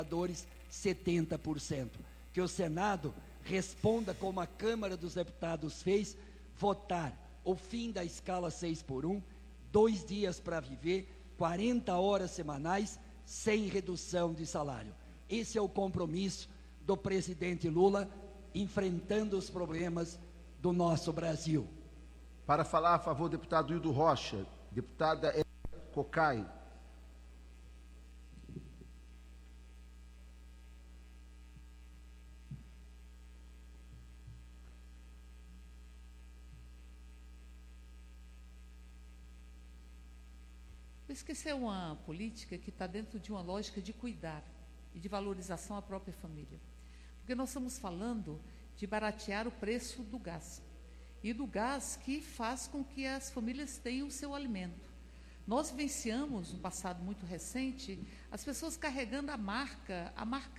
trabalhadores 70%. Que o Senado responda como a Câmara dos Deputados fez, votar o fim da escala 6x1, 2 dias para viver, 40 horas semanais, sem redução de salário. Esse é o compromisso do presidente Lula, enfrentando os problemas do nosso Brasil. Para falar a favor, deputado Hildo Rocha. Deputada Cocai. Isso é uma política que está dentro de uma lógica de cuidar e de valorização à própria família. Porque nós estamos falando de baratear o preço do gás. E do gás que faz com que as famílias tenham o seu alimento. Nós vivenciamos, no passado muito recente, as pessoas carregando a marca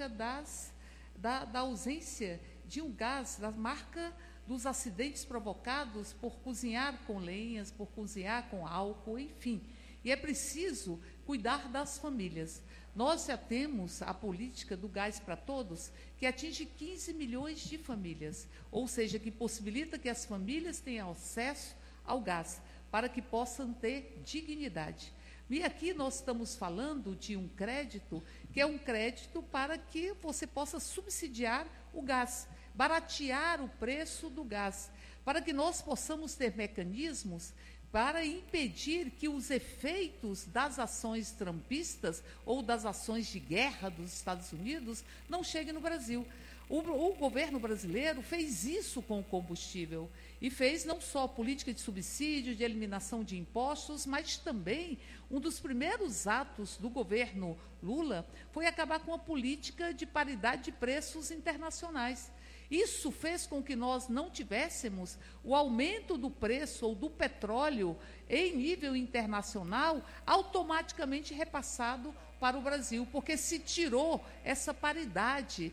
da ausência de um gás, da marca dos acidentes provocados por cozinhar com lenhas, por cozinhar com álcool, enfim. E é preciso cuidar das famílias. Nós já temos a política do gás para todos, que atinge 15 milhões de famílias, ou seja, que possibilita que as famílias tenham acesso ao gás, para que possam ter dignidade. E aqui nós estamos falando de um crédito, que é um crédito para que você possa subsidiar o gás, baratear o preço do gás, para que nós possamos ter mecanismos para impedir que os efeitos das ações trumpistas ou das ações de guerra dos Estados Unidos não cheguem no Brasil. O governo brasileiro fez isso com o combustível e fez não só política de subsídio, de eliminação de impostos, mas também um dos primeiros atos do governo Lula foi acabar com a política de paridade de preços internacionais. Isso fez com que nós não tivéssemos o aumento do preço ou do petróleo em nível internacional automaticamente repassado para o Brasil, porque se tirou essa paridade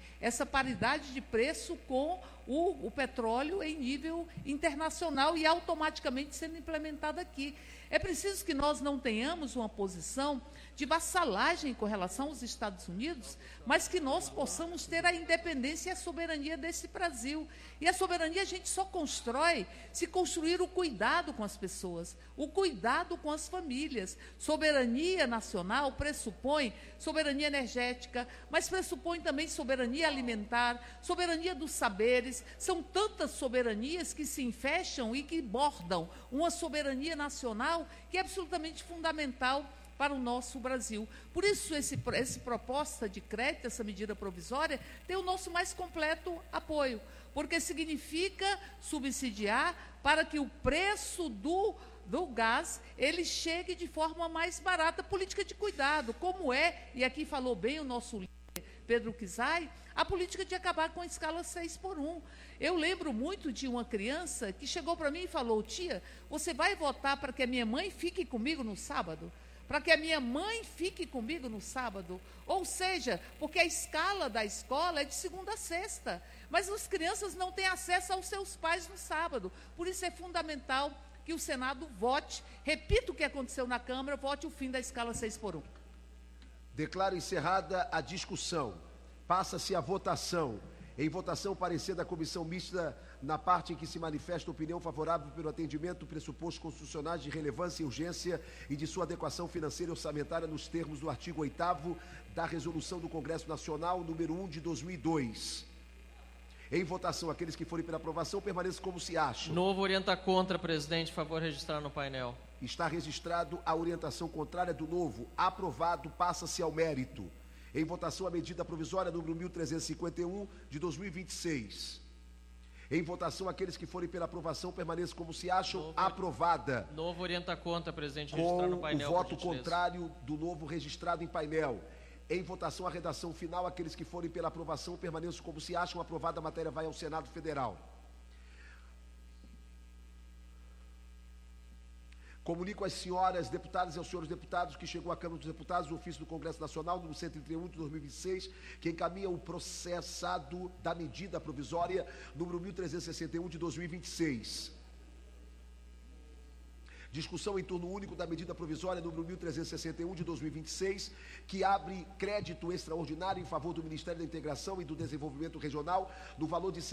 de preço com o petróleo em nível internacional e automaticamente sendo implementado aqui. É preciso que nós não tenhamos uma posição de vassalagem com relação aos Estados Unidos, mas que nós possamos ter a independência e a soberania desse Brasil. E a soberania a gente só constrói se construir o cuidado com as pessoas, o cuidado com as famílias. Soberania nacional pressupõe soberania energética, mas pressupõe também soberania alimentar, soberania dos saberes. São tantas soberanias que se enfecham e que bordam uma soberania nacional que é absolutamente fundamental para o nosso Brasil. Por isso, essa proposta de crédito, essa medida provisória, tem o nosso mais completo apoio, porque significa subsidiar para que o preço do gás, ele chegue de forma mais barata, política de cuidado, como é, e aqui falou bem o nosso líder, Pedro Kizai, a política de acabar com a escala 6x1. Eu lembro muito de uma criança que chegou para mim e falou: tia, você vai votar para que a minha mãe fique comigo no sábado? Para que a minha mãe fique comigo no sábado? Ou seja, porque a escala da escola é de segunda a sexta, mas as crianças não têm acesso aos seus pais no sábado. Por isso é fundamental que o Senado vote, repita o que aconteceu na Câmara, vote o fim da escala 6x1. Declaro encerrada a discussão. Passa-se a votação. Em votação, parecer da comissão mista na parte em que se manifesta opinião favorável pelo atendimento do pressuposto constitucionais de relevância e urgência e de sua adequação financeira e orçamentária nos termos do artigo 8º da Resolução do Congresso Nacional número 1 de 2002. Em votação, aqueles que forem pela aprovação permaneçam como se acham. Novo orienta contra, presidente. Favor registrar no painel. Está registrado a orientação contrária do Novo. Aprovado, passa-se ao mérito. Em votação, a medida provisória número 1351 de 2026. Em votação, aqueles que forem pela aprovação permaneçam como se acham. Aprovada. Novo orienta contra, presidente. Registrar no painel. Com o voto contrário do Novo registrado em painel. Em votação, a redação final, aqueles que forem pela aprovação permaneçam como se acham. Aprovada, a matéria vai ao Senado Federal. Comunico às senhoras deputadas e aos senhores deputados que chegou à Câmara dos Deputados o ofício do Congresso Nacional, número 131 de 2026, que encaminha o processado da medida provisória, número 1361 de 2026. Discussão em turno único da medida provisória número 1361 de 2026, que abre crédito extraordinário em favor do Ministério da Integração e do Desenvolvimento Regional, no valor de R$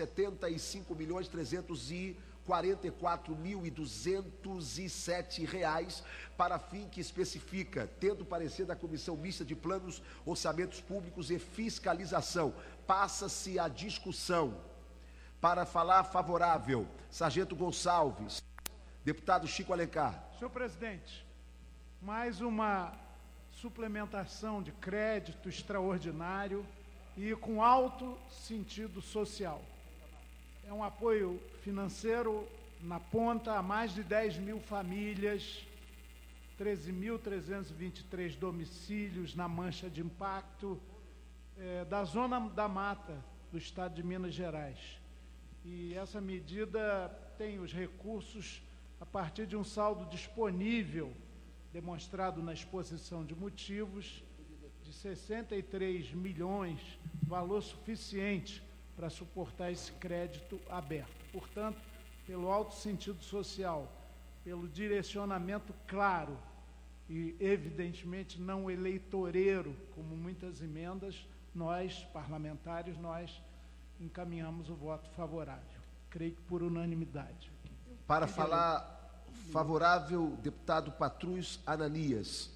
75.344.207, para fim que especifica, tendo parecer da Comissão Mista de Planos, Orçamentos Públicos e Fiscalização. Passa-se a discussão. Para falar favorável, Sargento Gonçalves. Deputado Chico Alencar. Senhor presidente, mais uma suplementação de crédito extraordinário e com alto sentido social. É um apoio financeiro na ponta a mais de 10 mil famílias, 13.323 domicílios na mancha de impacto da Zona da Mata do estado de Minas Gerais. E essa medida tem os recursos a partir de um saldo disponível, demonstrado na exposição de motivos, de 63 milhões, valor suficiente para suportar esse crédito aberto. Portanto, pelo alto sentido social, pelo direcionamento claro e, evidentemente, não eleitoreiro, como muitas emendas, nós, parlamentares, nós encaminhamos o voto favorável. Creio que por unanimidade. Para falar favorável, deputado Patrus Ananias.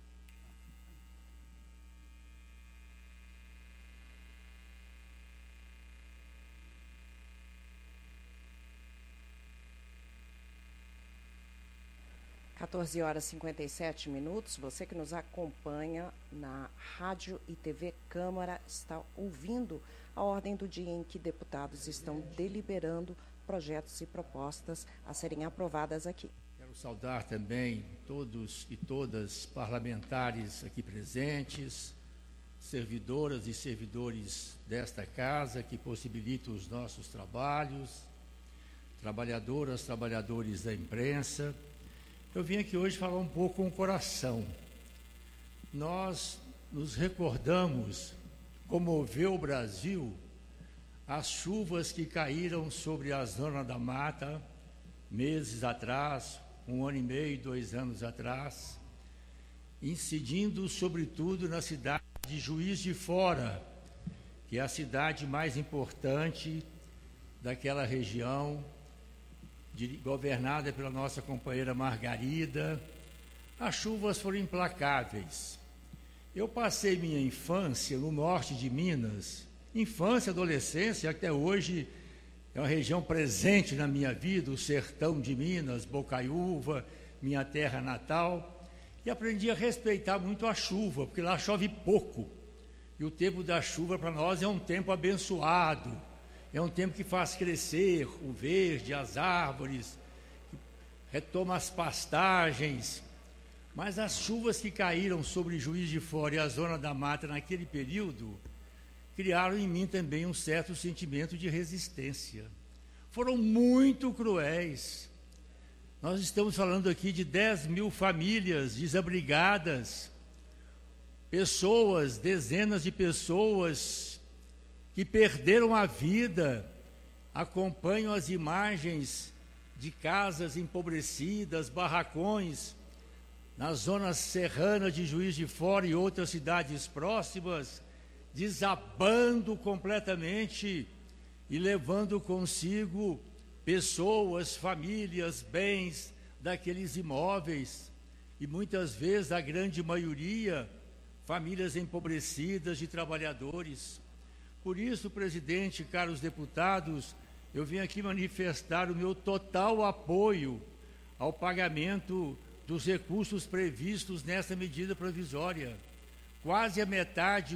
(14h57). Você que nos acompanha na Rádio e TV Câmara está ouvindo a ordem do dia em que deputados estão deliberando projetos e propostas a serem aprovadas aqui. Quero saudar também todos e todas parlamentares aqui presentes, servidoras e servidores desta casa que possibilitam os nossos trabalhos, trabalhadoras, trabalhadores da imprensa. Eu vim aqui hoje falar um pouco com o coração. Nós nos recordamos, comoveu o Brasil, as chuvas que caíram sobre a Zona da Mata meses atrás, 1 ano e meio, 2 anos atrás, incidindo sobretudo na cidade de Juiz de Fora, que é a cidade mais importante daquela região, governada pela nossa companheira Margarida. As chuvas foram implacáveis. Eu passei minha infância no norte de Minas, infância, adolescência, até hoje é uma região presente na minha vida, o sertão de Minas, Bocaiúva, minha terra natal, e aprendi a respeitar muito a chuva, porque lá chove pouco, e o tempo da chuva para nós é um tempo abençoado, é um tempo que faz crescer o verde, as árvores, retoma as pastagens. Mas as chuvas que caíram sobre Juiz de Fora e a Zona da Mata naquele período criaram em mim também um certo sentimento de resistência. Foram muito cruéis. Nós estamos falando aqui de 10 mil famílias desabrigadas, pessoas, dezenas de pessoas que perderam a vida. Acompanham as imagens de casas empobrecidas, barracões, na zona serrana de Juiz de Fora e outras cidades próximas, desabando completamente e levando consigo pessoas, famílias, bens daqueles imóveis, e muitas vezes, a grande maioria, famílias empobrecidas de trabalhadores. Por isso, presidente, caros deputados, eu vim aqui manifestar o meu total apoio ao pagamento dos recursos previstos nessa medida provisória. Quase a metade,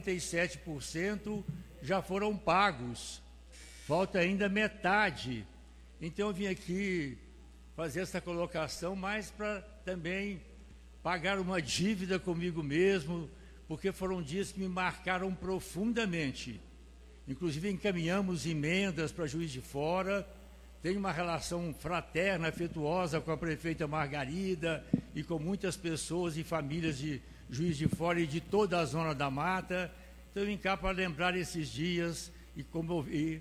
47%, já foram pagos. Falta ainda metade. Então eu vim aqui fazer essa colocação, mais para também pagar uma dívida comigo mesmo, porque foram dias que me marcaram profundamente. Inclusive encaminhamos emendas para Juiz de Fora. Tenho uma relação fraterna, afetuosa com a prefeita Margarida e com muitas pessoas e famílias de Juiz de Fora e de toda a Zona da Mata. Então eu vim cá para lembrar esses dias e comover.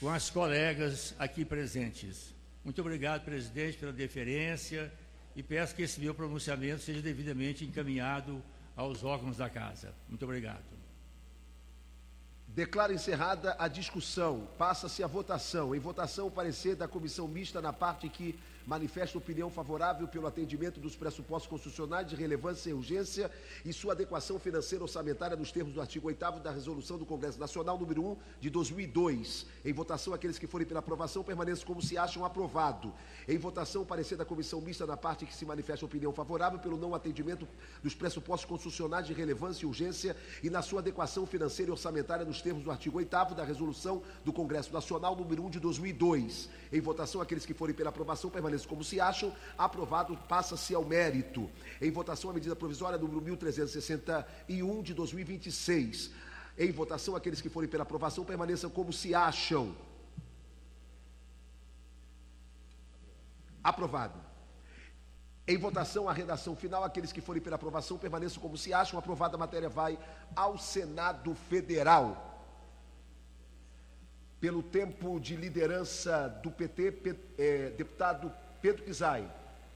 com as colegas aqui presentes. Muito obrigado, presidente, pela deferência e peço que esse meu pronunciamento seja devidamente encaminhado aos órgãos da Casa. Muito obrigado. Declaro encerrada a discussão. Passa-se a votação. Em votação, o parecer da comissão mista na parte que manifesta opinião favorável pelo atendimento dos pressupostos constitucionais de relevância e urgência e sua adequação financeira orçamentária nos termos do artigo 8º da Resolução do Congresso Nacional número 1 de 2002. Em votação, aqueles que forem pela aprovação permaneçam como se acham aprovado. Em votação, o parecer da comissão mista na parte que se manifesta opinião favorável pelo não atendimento dos pressupostos constitucionais de relevância e urgência e na sua adequação financeira e orçamentária nos termos do artigo 8º da Resolução do Congresso Nacional número 1 de 2002. Em votação, aqueles que forem pela aprovação permaneçam como se acham, aprovado, passa-se ao mérito. Em votação, a medida provisória número 1361 de 2026. Em votação, aqueles que forem pela aprovação permaneçam como se acham. Aprovado. Em votação, a redação final, aqueles que forem pela aprovação permaneçam como se acham. Aprovada, a matéria vai ao Senado Federal. Pelo tempo de liderança do PT, deputado Pedro Kizai.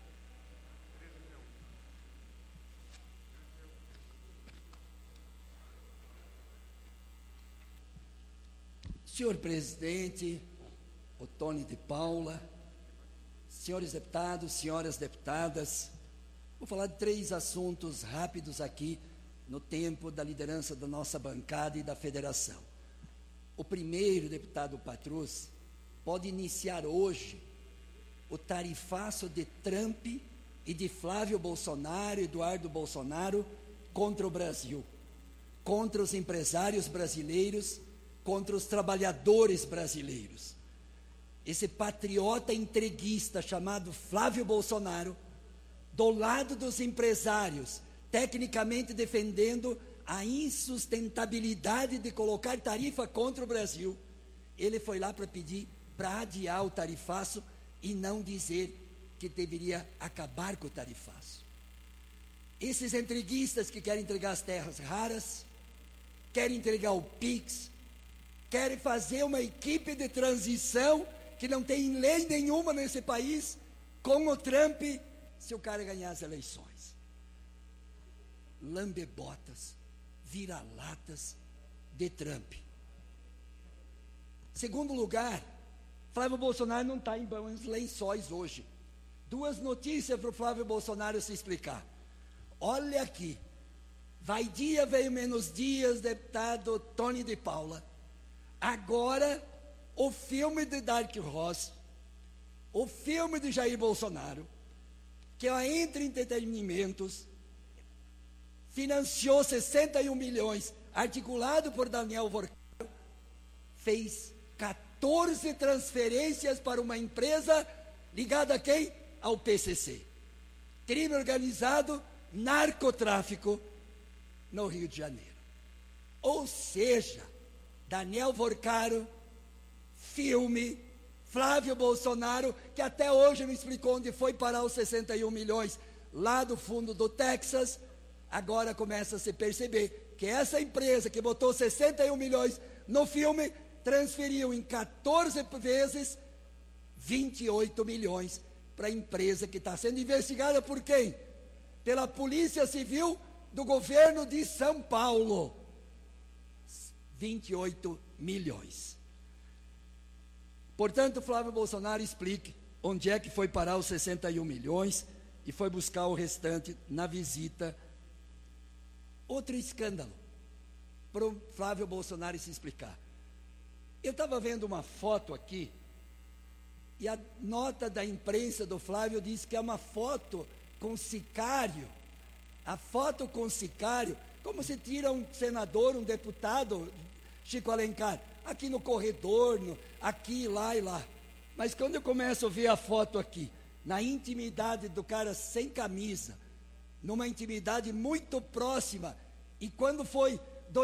Senhor presidente, Ottoni de Paula, senhores deputados, senhoras deputadas, vou falar de 3 assuntos rápidos aqui no tempo da liderança da nossa bancada e da federação. O primeiro, deputado Patrus, pode iniciar hoje o tarifaço de Trump e de Flávio Bolsonaro, Eduardo Bolsonaro, contra o Brasil, contra os empresários brasileiros, contra os trabalhadores brasileiros. Esse patriota entreguista chamado Flávio Bolsonaro, do lado dos empresários, tecnicamente defendendo a insustentabilidade de colocar tarifa contra o Brasil, ele foi lá para pedir para adiar o tarifaço e não dizer que deveria acabar com o tarifaço. Esses entreguistas que querem entregar as terras raras, querem entregar o PIX, querem fazer uma equipe de transição que não tem lei nenhuma nesse país, com o Trump, se o cara ganhar as eleições. Lambebotas, vira-latas de Trump. Segundo lugar, Flávio Bolsonaro não está em bons lençóis hoje. 2 notícias para o Flávio Bolsonaro se explicar. Olha aqui, vai dia, veio menos dias, deputado Ottoni de Paula. Agora, o filme de Dark Horse, o filme de Jair Bolsonaro, que é a Entre Entretenimentos, financiou 61 milhões, articulado por Daniel Vorcaro, fez 14 transferências para uma empresa ligada a quem? Ao PCC. Crime organizado, narcotráfico no Rio de Janeiro. Ou seja, Daniel Vorcaro, filme, Flávio Bolsonaro, que até hoje não explicou onde foi parar os 61 milhões lá do fundo do Texas, agora começa a se perceber que essa empresa que botou 61 milhões no filme, transferiu em 14 vezes 28 milhões para a empresa que está sendo investigada por quem? Pela Polícia Civil do governo de São Paulo. 28 milhões. Portanto, Flávio Bolsonaro explique onde é que foi parar os 61 milhões e foi buscar o restante na visita. Outro escândalo para o Flávio Bolsonaro se explicar. Eu estava vendo uma foto aqui e a nota da imprensa do Flávio diz que é uma foto com sicário. A foto com sicário, como se tira um senador, um deputado, Chico Alencar, aqui no corredor, aqui, lá e lá. Mas quando eu começo a ver a foto aqui, na intimidade do cara sem camisa, numa intimidade muito próxima, e quando foi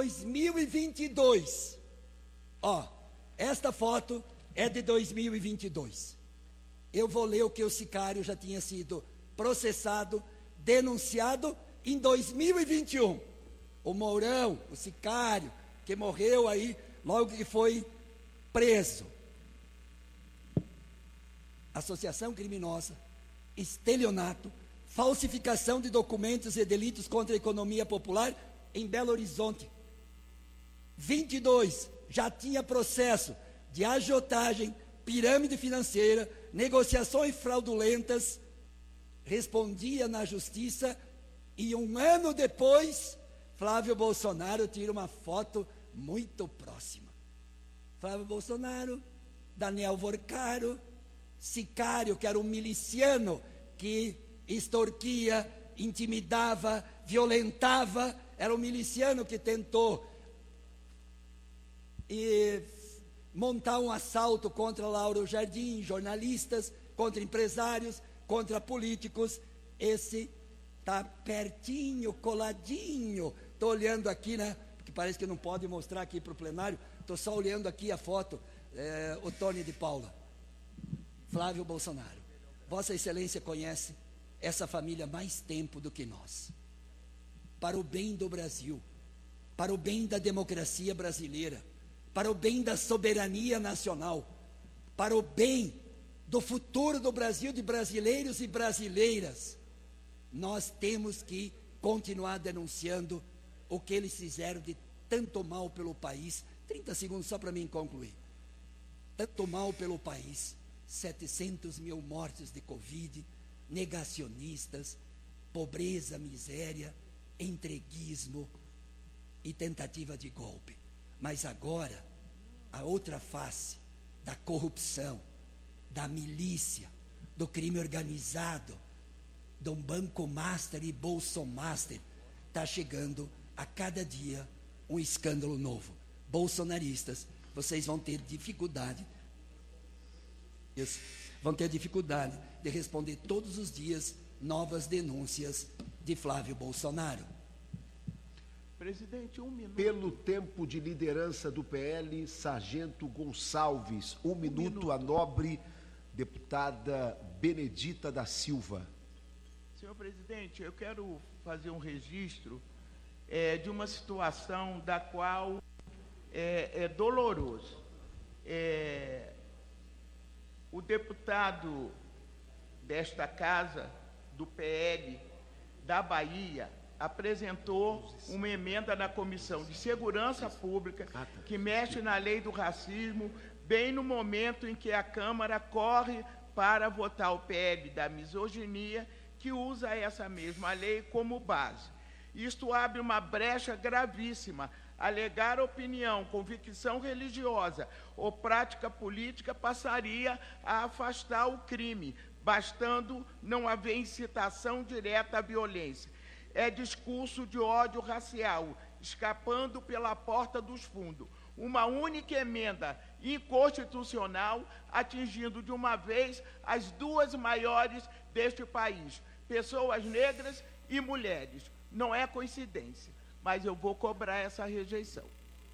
2022, esta foto é de 2022. Eu vou ler o que o sicário já tinha sido processado, denunciado em 2021. O Mourão, o sicário, que morreu aí logo que foi preso. associação criminosa, estelionato, falsificação de documentos e delitos contra a economia popular em Belo Horizonte. 22, já tinha processo de agiotagem, pirâmide financeira, negociações fraudulentas, respondia na justiça e 1 ano depois, Flávio Bolsonaro tira uma foto muito próxima. Flávio Bolsonaro, Daniel Vorcaro, Sicário, que era um miliciano que extorquia, intimidava, violentava, era um miliciano que tentou montar um assalto contra Lauro Jardim, jornalistas, contra empresários, contra políticos. Esse está pertinho, coladinho. Estou olhando aqui, né? Porque parece que não pode mostrar aqui para o plenário. Estou só olhando aqui a foto, o Tony de Paula. Flávio Bolsonaro. Vossa Excelência conhece essa família há mais tempo do que nós. Para o bem do Brasil, para o bem da democracia brasileira, para o bem da soberania nacional, para o bem do futuro do Brasil, de brasileiros e brasileiras, nós temos que continuar denunciando o que eles fizeram de tanto mal pelo país. 30 segundos só para mim concluir. Tanto mal pelo país, 700 mil mortes de Covid, negacionistas, pobreza, miséria, entreguismo e tentativa de golpe. Mas agora, a outra face da corrupção, da milícia, do crime organizado, do Banco Master e Bolsomaster, está chegando a cada dia um escândalo novo. Bolsonaristas, vocês vão ter dificuldade, de responder todos os dias novas denúncias de Flávio Bolsonaro. Presidente, 1 minuto. Pelo tempo de liderança do PL, Sargento Gonçalves. 1 minuto, a nobre deputada Benedita da Silva. Senhor presidente, eu quero fazer um registro de uma situação da qual é doloroso. O deputado desta casa, do PL da Bahia, apresentou uma emenda na Comissão de Segurança Pública que mexe na lei do racismo, bem no momento em que a Câmara corre para votar o PL da misoginia, que usa essa mesma lei como base. Isto abre uma brecha gravíssima. Alegar opinião, convicção religiosa ou prática política passaria a afastar o crime, bastando não haver incitação direta à violência. É discurso de ódio racial, escapando pela porta dos fundos. Uma única emenda inconstitucional, atingindo de uma vez as duas maiores deste país, pessoas negras e mulheres. Não é coincidência, mas eu vou cobrar essa rejeição.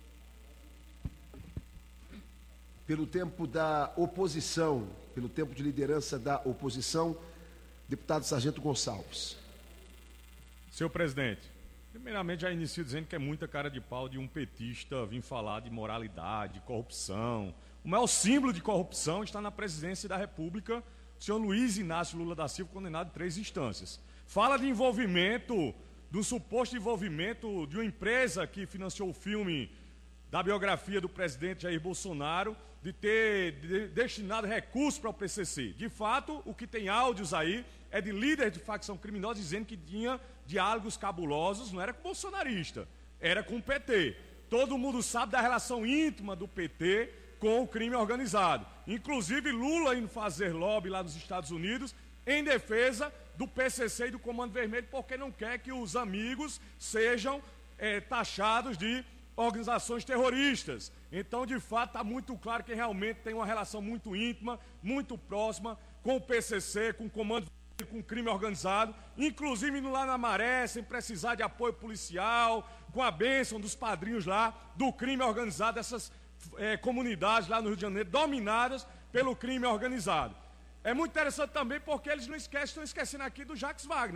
Pelo tempo da oposição, pelo tempo de liderança da oposição, deputado Sargento Gonçalves. Senhor presidente, primeiramente já inicio dizendo que é muita cara de pau de um petista vir falar de moralidade, de corrupção. O maior símbolo de corrupção está na presidência da República, o senhor Luiz Inácio Lula da Silva, condenado em 3 instâncias. Fala de envolvimento, do suposto envolvimento de uma empresa que financiou o filme da biografia do presidente Jair Bolsonaro, de ter destinado recursos para o PCC. De fato, o que tem áudios aí é de líderes de facção criminosa dizendo que tinha diálogos cabulosos, não era com o bolsonarista, era com o PT. Todo mundo sabe da relação íntima do PT com o crime organizado. Inclusive Lula indo fazer lobby lá nos Estados Unidos em defesa do PCC e do Comando Vermelho, porque não quer que os amigos sejam taxados de organizações terroristas. Então, de fato, está muito claro que realmente tem uma relação muito íntima, muito próxima com o PCC, com o Comando Vermelho, com o crime organizado, inclusive indo lá na Maré, sem precisar de apoio policial, com a bênção dos padrinhos lá do crime organizado, dessas comunidades lá no Rio de Janeiro, dominadas pelo crime organizado. É muito interessante também porque eles não esquecem, estão esquecendo aqui do Jacques Wagner, né?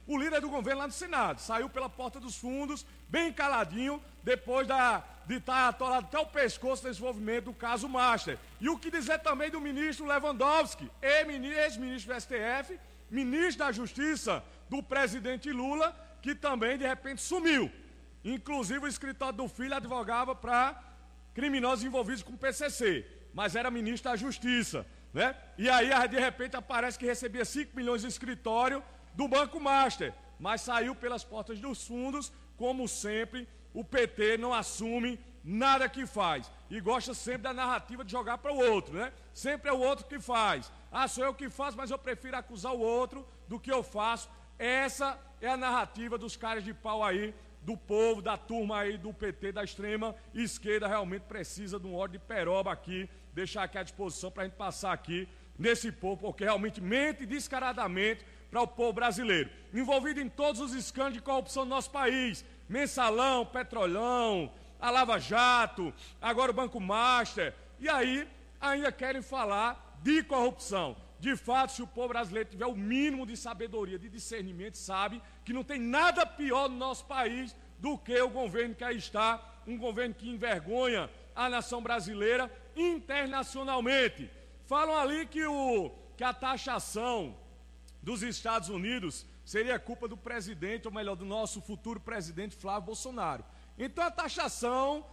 o líder do governo lá no Senado. Saiu pela porta dos fundos, bem caladinho, depois de estar atolado até o pescoço nesse envolvimento do caso Master. E o que dizer também do ministro Lewandowski, ex-ministro do STF, ministro da Justiça do presidente Lula, que também de repente sumiu. Inclusive o escritório do filho advogava para criminosos envolvidos com o PCC, mas era ministro da Justiça, né? E aí de repente aparece que recebia 5 milhões de escritório do Banco Master, mas saiu pelas portas dos fundos. Como sempre, o PT não assume nada que faz e gosta sempre da narrativa de jogar para o outro, né? Sempre é o outro que faz. Ah, sou eu que faço, mas eu prefiro acusar o outro do que eu faço. Essa é a narrativa dos caras de pau aí, do povo, da turma aí do PT, da extrema esquerda. Realmente precisa de um ódio de peroba aqui, deixar aqui à disposição para a gente passar aqui nesse povo, porque realmente mente descaradamente para o povo brasileiro, envolvido em todos os escândalos de corrupção do nosso país, Mensalão, Petrolão, a Lava Jato, agora o Banco Master, e aí ainda querem falar de corrupção. De fato, se o povo brasileiro tiver o mínimo de sabedoria, de discernimento, sabe que não tem nada pior no nosso país do que o governo que aí está, um governo que envergonha a nação brasileira internacionalmente. Falam ali que a taxação dos Estados Unidos seria culpa do presidente, ou melhor, do nosso futuro presidente Flávio Bolsonaro. Então a taxação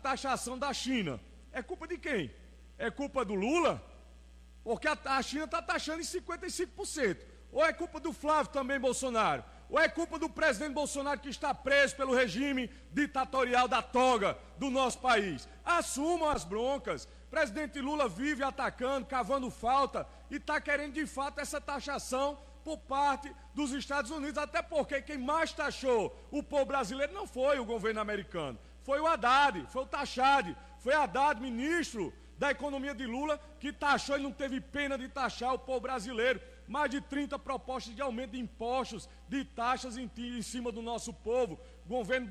da China é culpa de quem? É culpa do Lula? Porque a China está taxando em 55%. Ou é culpa do Flávio também, Bolsonaro? Ou é culpa do presidente Bolsonaro que está preso pelo regime ditatorial da toga do nosso país? Assumam as broncas. O presidente Lula vive atacando, cavando falta e está querendo de fato essa taxação por parte dos Estados Unidos. Até porque quem mais taxou o povo brasileiro não foi o governo americano. Foi o Haddad, foi o Taxade, foi Haddad, ministro da economia de Lula, que taxou e não teve pena de taxar o povo brasileiro. Mais de 30 propostas de aumento de impostos, de taxas em cima do nosso povo. O governo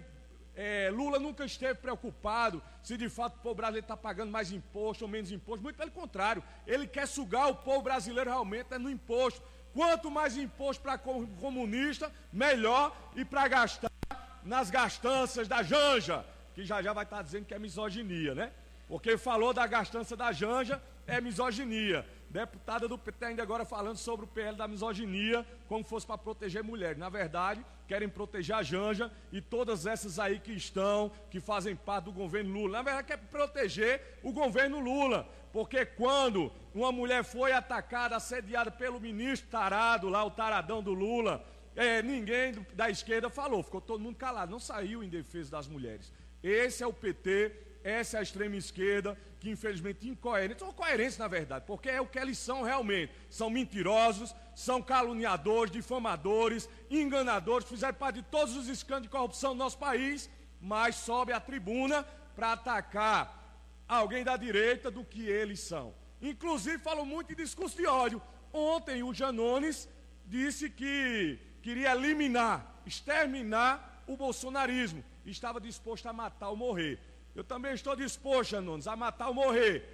Lula nunca esteve preocupado se de fato o povo brasileiro está pagando mais imposto ou menos imposto. Muito pelo contrário, ele quer sugar o povo brasileiro realmente no imposto. Quanto mais imposto para comunista, melhor, e para gastar nas gastanças da Janja, que já vai estar dizendo que é misoginia, né? Porque falou da gastança da Janja, é misoginia. Deputada do PT ainda agora falando sobre o PL da misoginia, como fosse para proteger mulheres. Na verdade, querem proteger a Janja e todas essas aí que fazem parte do governo Lula. Na verdade, quer proteger o governo Lula, porque quando uma mulher foi atacada, assediada pelo ministro tarado lá, o taradão do Lula, ninguém da esquerda falou, ficou todo mundo calado, não saiu em defesa das mulheres. Esse é o PT, essa é a extrema esquerda, que infelizmente incoerentes, são coerentes na verdade, porque é o que eles são realmente, são mentirosos, são caluniadores, difamadores, enganadores, fizeram parte de todos os escândalos de corrupção do nosso país, mas sobe à tribuna para atacar alguém da direita do que eles são. Inclusive falam muito em discurso de ódio. Ontem o Janones disse que queria exterminar o bolsonarismo, estava disposto a matar ou morrer. Eu também estou disposto, Janones, a matar ou morrer.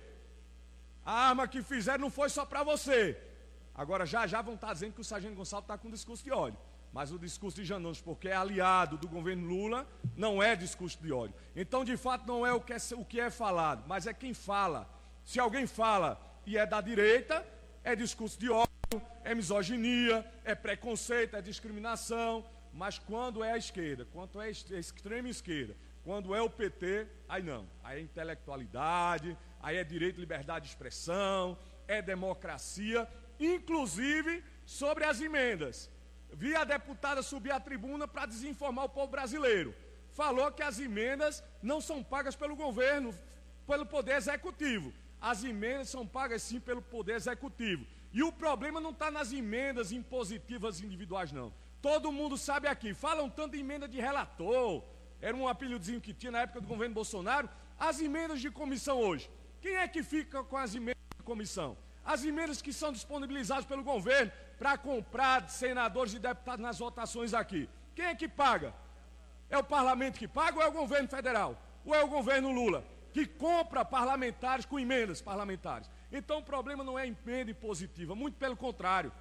A arma que fizeram não foi só para você. Agora já vão estar dizendo que o Sargento Gonçalves está com discurso de ódio. Mas o discurso de Janones, porque é aliado do governo Lula, não é discurso de ódio. Então, de fato, não é o que é falado, mas é quem fala. Se alguém fala e é da direita, é discurso de ódio, é misoginia, é preconceito, é discriminação. Mas quando é a esquerda, quando é a extrema esquerda, quando é o PT, aí não. Aí é intelectualidade, aí é direito e liberdade de expressão, é democracia, inclusive sobre as emendas. Vi a deputada subir à tribuna para desinformar o povo brasileiro. Falou que as emendas não são pagas pelo governo, pelo poder executivo. As emendas são pagas sim pelo poder executivo. E o problema não está nas emendas impositivas individuais, não. Todo mundo sabe aqui, falam tanto de emenda de relator, era um apelidozinho que tinha na época do governo Bolsonaro. As emendas de comissão hoje, quem é que fica com as emendas de comissão? As emendas que são disponibilizadas pelo governo para comprar senadores e deputados nas votações aqui. Quem é que paga? É o parlamento que paga ou é o governo federal? Ou é o governo Lula que compra parlamentares com emendas parlamentares? Então o problema não é emenda impositiva, muito pelo contrário.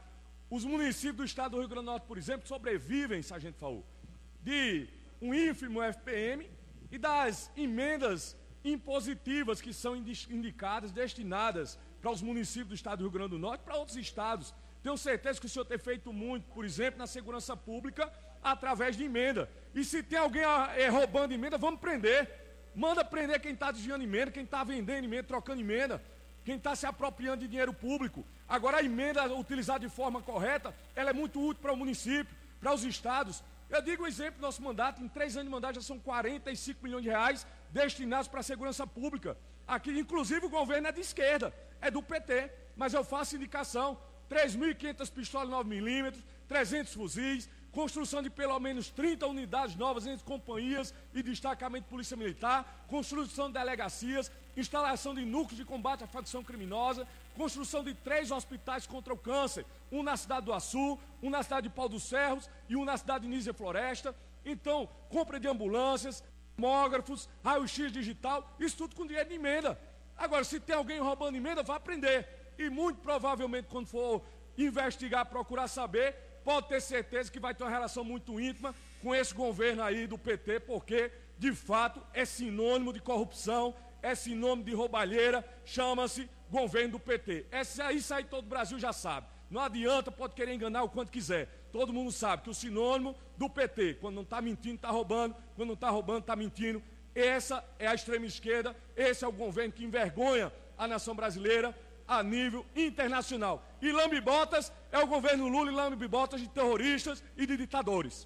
Os municípios do estado do Rio Grande do Norte, por exemplo, sobrevivem, sargento Faú, de um ínfimo FPM e das emendas impositivas que são indicadas, destinadas para os municípios do estado do Rio Grande do Norte e para outros estados. Tenho certeza que o senhor tem feito muito, por exemplo, na segurança pública, através de emenda. E se tem alguém roubando emenda, vamos prender. Manda prender quem está desviando emenda, quem está vendendo emenda, trocando emenda, quem está se apropriando de dinheiro público. Agora, a emenda utilizada de forma correta, ela é muito útil para o município, para os estados. Eu digo o exemplo do nosso mandato, em 3 anos de mandato já são 45 milhões de reais destinados para a segurança pública. Aqui, inclusive, o governo é de esquerda, é do PT, mas eu faço indicação, 3.500 pistolas 9mm, 300 fuzis, construção de pelo menos 30 unidades novas entre companhias e destacamento de polícia militar, construção de delegacias, instalação de núcleos de combate à facção criminosa, construção de 3 hospitais contra o câncer, um na cidade do Açu, um na cidade de Pau dos Ferros e um na cidade de Nízia Floresta. Então, compra de ambulâncias, tomógrafos, raio-x digital, isso tudo com dinheiro de emenda. Agora, se tem alguém roubando emenda, vai prender. E muito provavelmente, quando for investigar, procurar saber, pode ter certeza que vai ter uma relação muito íntima com esse governo aí do PT, porque, de fato, é sinônimo de corrupção, é sinônimo de roubalheira, chama-se governo do PT. Isso aí todo o Brasil já sabe. Não adianta, pode querer enganar o quanto quiser. Todo mundo sabe que o sinônimo do PT, quando não está mentindo, está roubando, quando não está roubando, está mentindo. Essa é a extrema esquerda, esse é o governo que envergonha a nação brasileira a nível internacional. E lambe-botas é o governo Lula e lambe-botas de terroristas e de ditadores.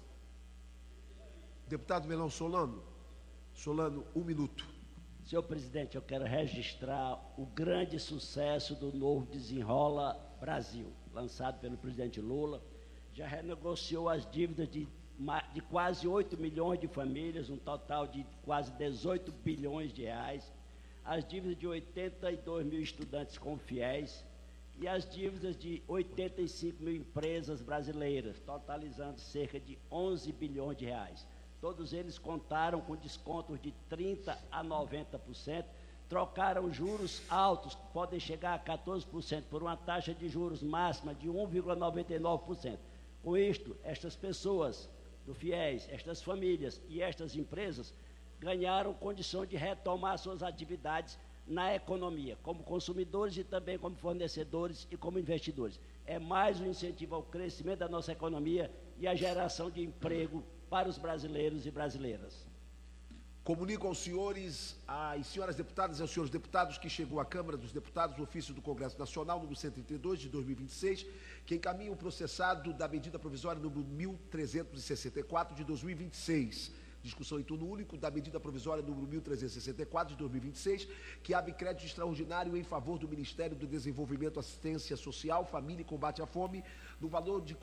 Deputado Melão Solano. Solano, 1 minuto. Senhor presidente, eu quero registrar o grande sucesso do novo Desenrola Brasil, lançado pelo presidente Lula. Já renegociou as dívidas de quase 8 milhões de famílias, um total de quase 18 bilhões de reais, as dívidas de 82 mil estudantes com fiéis e as dívidas de 85 mil empresas brasileiras, totalizando cerca de 11 bilhões de reais. Todos eles contaram com descontos de 30% a 90%, trocaram juros altos, que podem chegar a 14%, por uma taxa de juros máxima de 1,99%. Com isto, estas pessoas do FIES, estas famílias e estas empresas ganharam condição de retomar suas atividades na economia, como consumidores e também como fornecedores e como investidores. É mais um incentivo ao crescimento da nossa economia e à geração de emprego para os brasileiros e brasileiras. Comunico aos senhores, às senhoras deputadas e aos senhores deputados que chegou à Câmara dos Deputados o ofício do Congresso Nacional, número 132, de 2026, que encaminha o processado da medida provisória número 1364, de 2026. Discussão em turno único da medida provisória número 1364, de 2026, que abre crédito extraordinário em favor do Ministério do Desenvolvimento, Assistência Social, Família e Combate à Fome, no valor de R$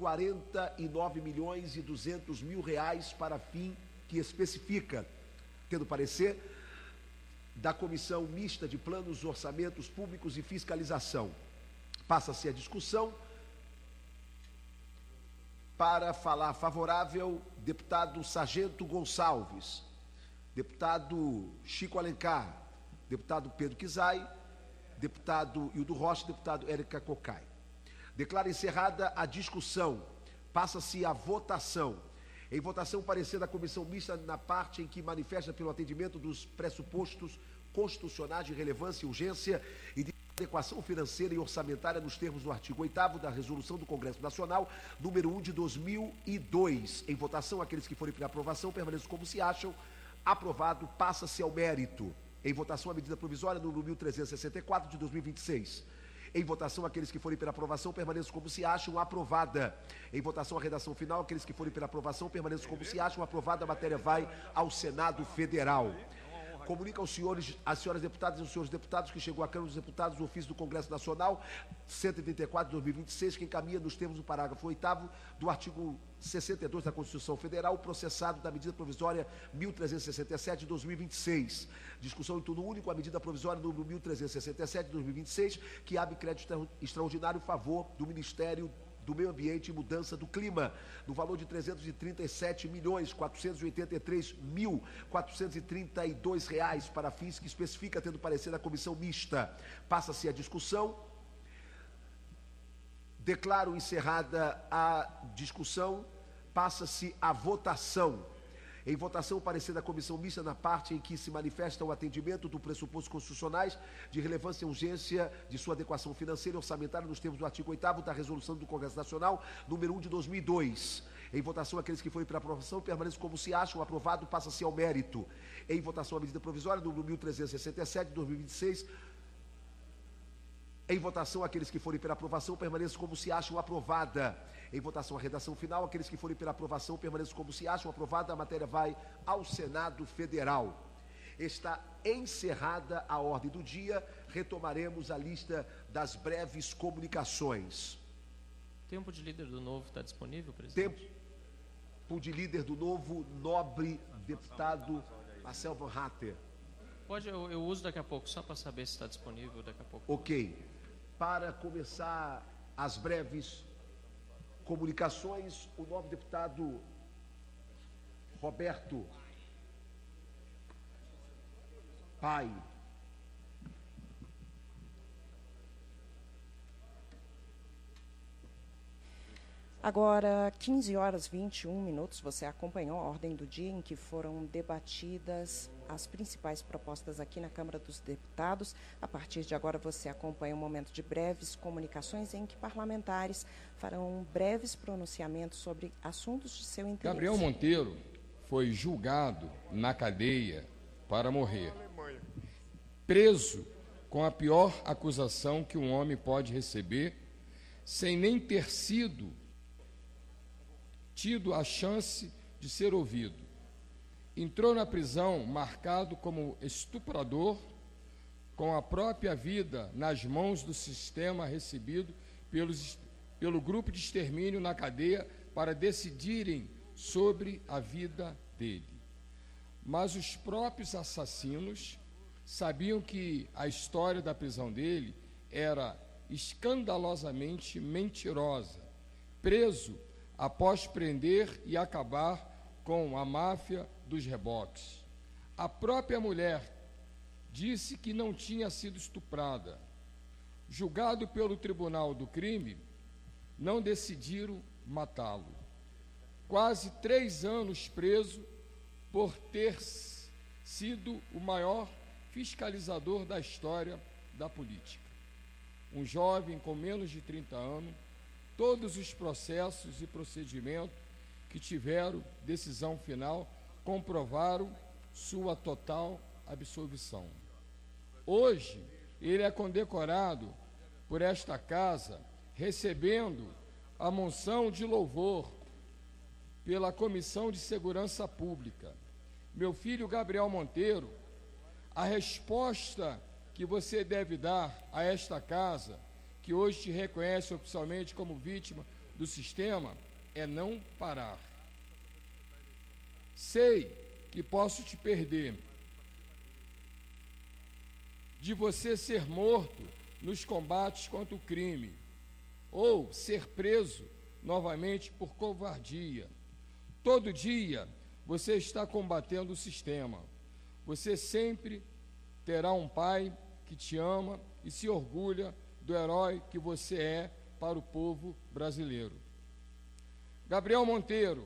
49.200.000 para fim que especifica, tendo parecer da Comissão Mista de Planos, Orçamentos Públicos e Fiscalização. Passa-se a discussão. Para falar favorável, deputado Sargento Gonçalves, deputado Chico Alencar, deputado Pedro Kizai, deputado Hildo Rocha, deputado Érica Cocai. Declara encerrada a discussão. Passa-se a votação. Em votação, parecer da comissão mista na parte em que manifesta pelo atendimento dos pressupostos constitucionais de relevância e urgência e de adequação financeira e orçamentária nos termos do artigo 8º da Resolução do Congresso Nacional, número 1 de 2002. Em votação, aqueles que forem para aprovação permaneçam como se acham. Aprovado, passa-se ao mérito. Em votação, a medida provisória número 1364 de 2026. Em votação, aqueles que forem pela aprovação permaneçam como se acham. Aprovada. Em votação, a redação final, aqueles que forem pela aprovação permaneçam como se acham. Aprovada, a matéria vai ao Senado Federal. Comunica aos senhores, às senhoras deputadas e aos senhores deputados que chegou à Câmara dos Deputados o ofício do Congresso Nacional 134 de 2026, que encaminha nos termos do parágrafo 8º do artigo 62 da Constituição Federal, o processado da medida provisória 1367 de 2026. Discussão em turno único, a medida provisória número 1367 de 2026, que abre crédito extraordinário em favor do Ministério do Meio Ambiente e Mudança do Clima, no valor de R$ 337.483.432 para fins que especifica, tendo parecer da comissão mista. Passa-se a discussão. Declaro encerrada a discussão. Passa-se a votação. Em votação, o parecer da comissão mista na parte em que se manifesta o atendimento do pressupostos constitucionais de relevância e urgência de sua adequação financeira e orçamentária nos termos do artigo 8º da Resolução do Congresso Nacional, número 1 de 2002. Em votação, aqueles que forem para aprovação permaneçam como se acham. Aprovado, passa-se ao mérito. Em votação, a medida provisória, número 1367 de 2026. Em votação, aqueles que forem pela aprovação permaneçam como se acham. Aprovada. Em votação, a redação final, aqueles que forem pela aprovação permaneçam como se acham. Aprovada. A matéria vai ao Senado Federal. Está encerrada a ordem do dia. Retomaremos a lista das breves comunicações. Tempo de líder do Novo está disponível, presidente? Tempo de líder do Novo, nobre deputado Marcel Van Hatter. Pode, eu uso daqui a pouco, só para saber se está disponível daqui a pouco. Ok. Para começar as breves comunicações, o nobre deputado Roberto Pai. Agora, 15 horas e 21 minutos, você acompanhou a ordem do dia em que foram debatidas as principais propostas aqui na Câmara dos Deputados. A partir de agora, você acompanha um momento de breves comunicações em que parlamentares farão breves pronunciamentos sobre assuntos de seu interesse. Gabriel Monteiro foi julgado na cadeia para morrer, preso com a pior acusação que um homem pode receber, sem nem ter tido a chance de ser ouvido. Entrou na prisão marcado como estuprador, com a própria vida nas mãos do sistema recebido pelo grupo de extermínio na cadeia para decidirem sobre a vida dele. Mas os próprios assassinos sabiam que a história da prisão dele era escandalosamente mentirosa. Preso após prender e acabar com a máfia dos reboques. A própria mulher disse que não tinha sido estuprada. Julgado pelo tribunal do crime, não decidiram matá-lo. Quase 3 anos preso por ter sido o maior fiscalizador da história da política. Um jovem com menos de 30 anos, todos os processos e procedimentos que tiveram decisão final comprovaram sua total absolvição. Hoje, ele é condecorado por esta casa, recebendo a moção de louvor pela Comissão de Segurança Pública. Meu filho Gabriel Monteiro, a resposta que você deve dar a esta casa, que hoje te reconhece oficialmente como vítima do sistema, é não parar. Sei que posso te perder, de você ser morto nos combates contra o crime, ou ser preso novamente por covardia. Todo dia você está combatendo o sistema. Você sempre terá um pai que te ama e se orgulha do herói que você é para o povo brasileiro. Gabriel Monteiro,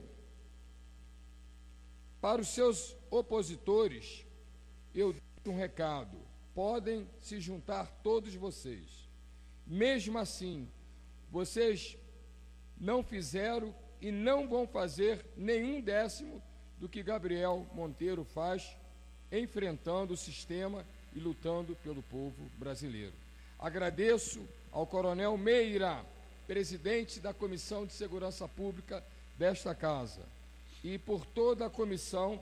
para os seus opositores, eu dou um recado: podem se juntar todos vocês. Mesmo assim, vocês não fizeram e não vão fazer nenhum décimo do que Gabriel Monteiro faz, enfrentando o sistema e lutando pelo povo brasileiro. Agradeço ao Coronel Meira, presidente da Comissão de Segurança Pública desta casa, e por toda a comissão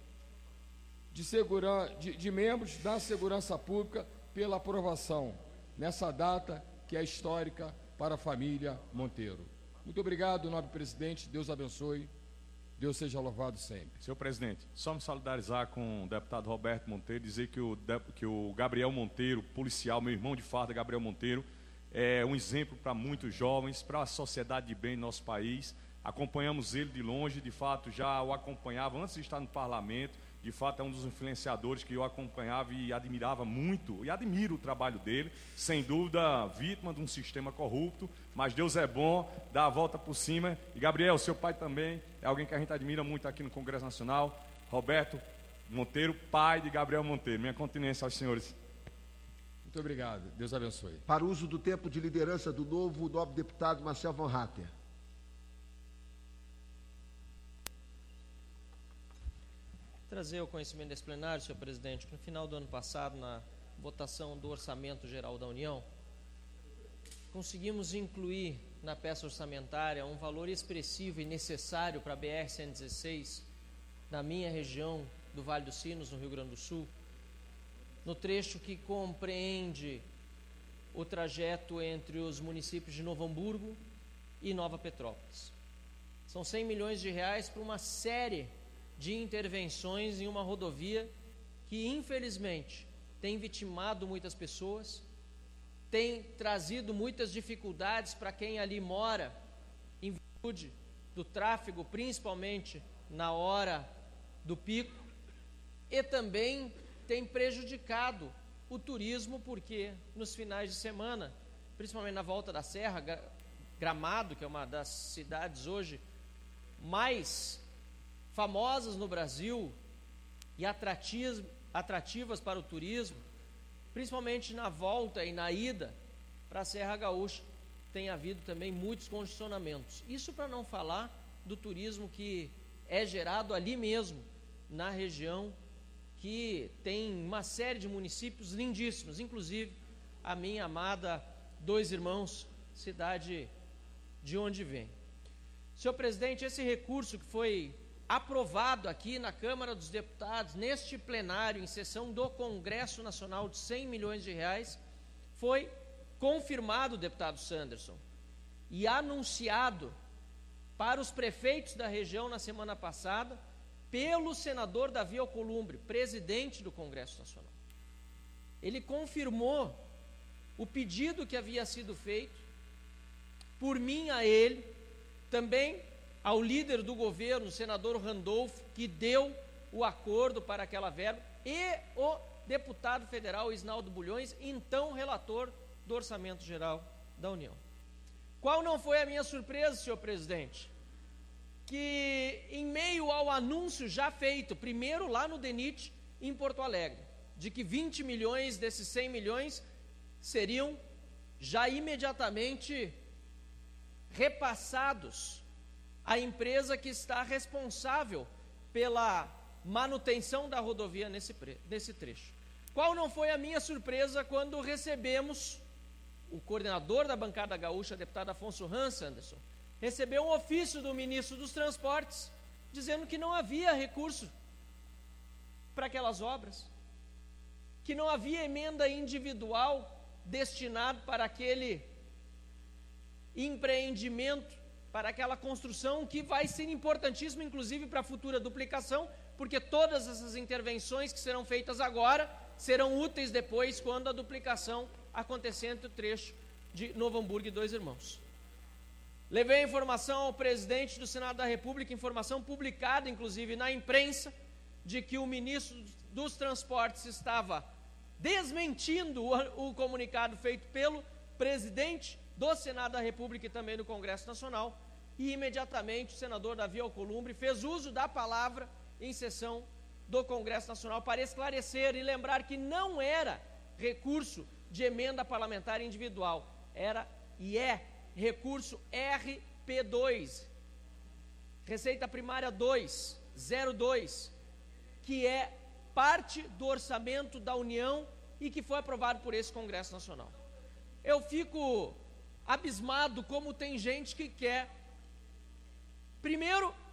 de membros da Segurança Pública pela aprovação nessa data que é histórica para a família Monteiro. Muito obrigado, nobre presidente. Deus abençoe. Deus seja louvado sempre. Senhor presidente, só me solidarizar com o deputado Roberto Monteiro, dizer que o Gabriel Monteiro, policial, meu irmão de farda, Gabriel Monteiro, é um exemplo para muitos jovens, para a sociedade de bem do nosso país. Acompanhamos ele de longe, de fato já o acompanhava antes de estar no parlamento, De fato, é um dos influenciadores que eu acompanhava e admirava muito, e admiro o trabalho dele. Sem dúvida, vítima de um sistema corrupto, mas Deus é bom, dá a volta por cima. E Gabriel, seu pai também, é alguém que a gente admira muito aqui no Congresso Nacional. Roberto Monteiro, pai de Gabriel Monteiro. Minha continência aos senhores. Muito obrigado. Deus abençoe. Para o uso do tempo de liderança do novo nobre deputado Marcel Von Hatter. Trazer ao conhecimento desse plenário, senhor presidente, que no final do ano passado, na votação do Orçamento Geral da União, conseguimos incluir na peça orçamentária um valor expressivo e necessário para a BR-116, na minha região do Vale dos Sinos, no Rio Grande do Sul, no trecho que compreende o trajeto entre os municípios de Novo Hamburgo e Nova Petrópolis. São 100 milhões de reais para uma série de intervenções em uma rodovia que, infelizmente, tem vitimado muitas pessoas, tem trazido muitas dificuldades para quem ali mora, em virtude do tráfego, principalmente na hora do pico, e também tem prejudicado o turismo, porque nos finais de semana, principalmente na volta da Serra, Gramado, que é uma das cidades hoje mais famosas no Brasil e atrativas para o turismo, principalmente na volta e na ida para a Serra Gaúcha, tem havido também muitos congestionamentos. Isso para não falar do turismo que é gerado ali mesmo, na região, que tem uma série de municípios lindíssimos, inclusive a minha amada Dois Irmãos, cidade de onde vem. Senhor presidente, esse recurso que foi aprovado aqui na Câmara dos Deputados, neste plenário, em sessão do Congresso Nacional, de 100 milhões de reais, foi confirmado, deputado Sanderson, e anunciado para os prefeitos da região na semana passada, pelo senador Davi Alcolumbre, presidente do Congresso Nacional. Ele confirmou o pedido que havia sido feito por mim a ele, também ao líder do governo, o senador Randolfo, que deu o acordo para aquela verba, e o deputado federal Isnaldo Bulhões, então relator do Orçamento Geral da União. Qual não foi a minha surpresa, senhor presidente? Que em meio ao anúncio já feito, primeiro lá no DENIT, em Porto Alegre, de que 20 milhões desses 100 milhões seriam já imediatamente repassados à empresa que está responsável pela manutenção da rodovia nesse trecho. Qual não foi a minha surpresa quando recebemos o coordenador da bancada gaúcha, deputado Afonso Hans Anderson, recebeu um ofício do ministro dos Transportes dizendo que não havia recurso para aquelas obras, que não havia emenda individual destinada para aquele empreendimento, para aquela construção que vai ser importantíssima, inclusive para a futura duplicação, porque todas essas intervenções que serão feitas agora serão úteis depois, quando a duplicação acontecer entre o trecho de Novo Hamburgo e Dois Irmãos. Levei a informação ao presidente do Senado da República, informação publicada inclusive na imprensa, de que o ministro dos Transportes estava desmentindo o comunicado feito pelo presidente do Senado da República e também do Congresso Nacional, e imediatamente o senador Davi Alcolumbre fez uso da palavra em sessão do Congresso Nacional para esclarecer e lembrar que não era recurso de emenda parlamentar individual, era e é recurso RP2, Receita Primária 202, que é parte do orçamento da União e que foi aprovado por esse Congresso Nacional. Eu fico abismado como tem gente que quer primeiro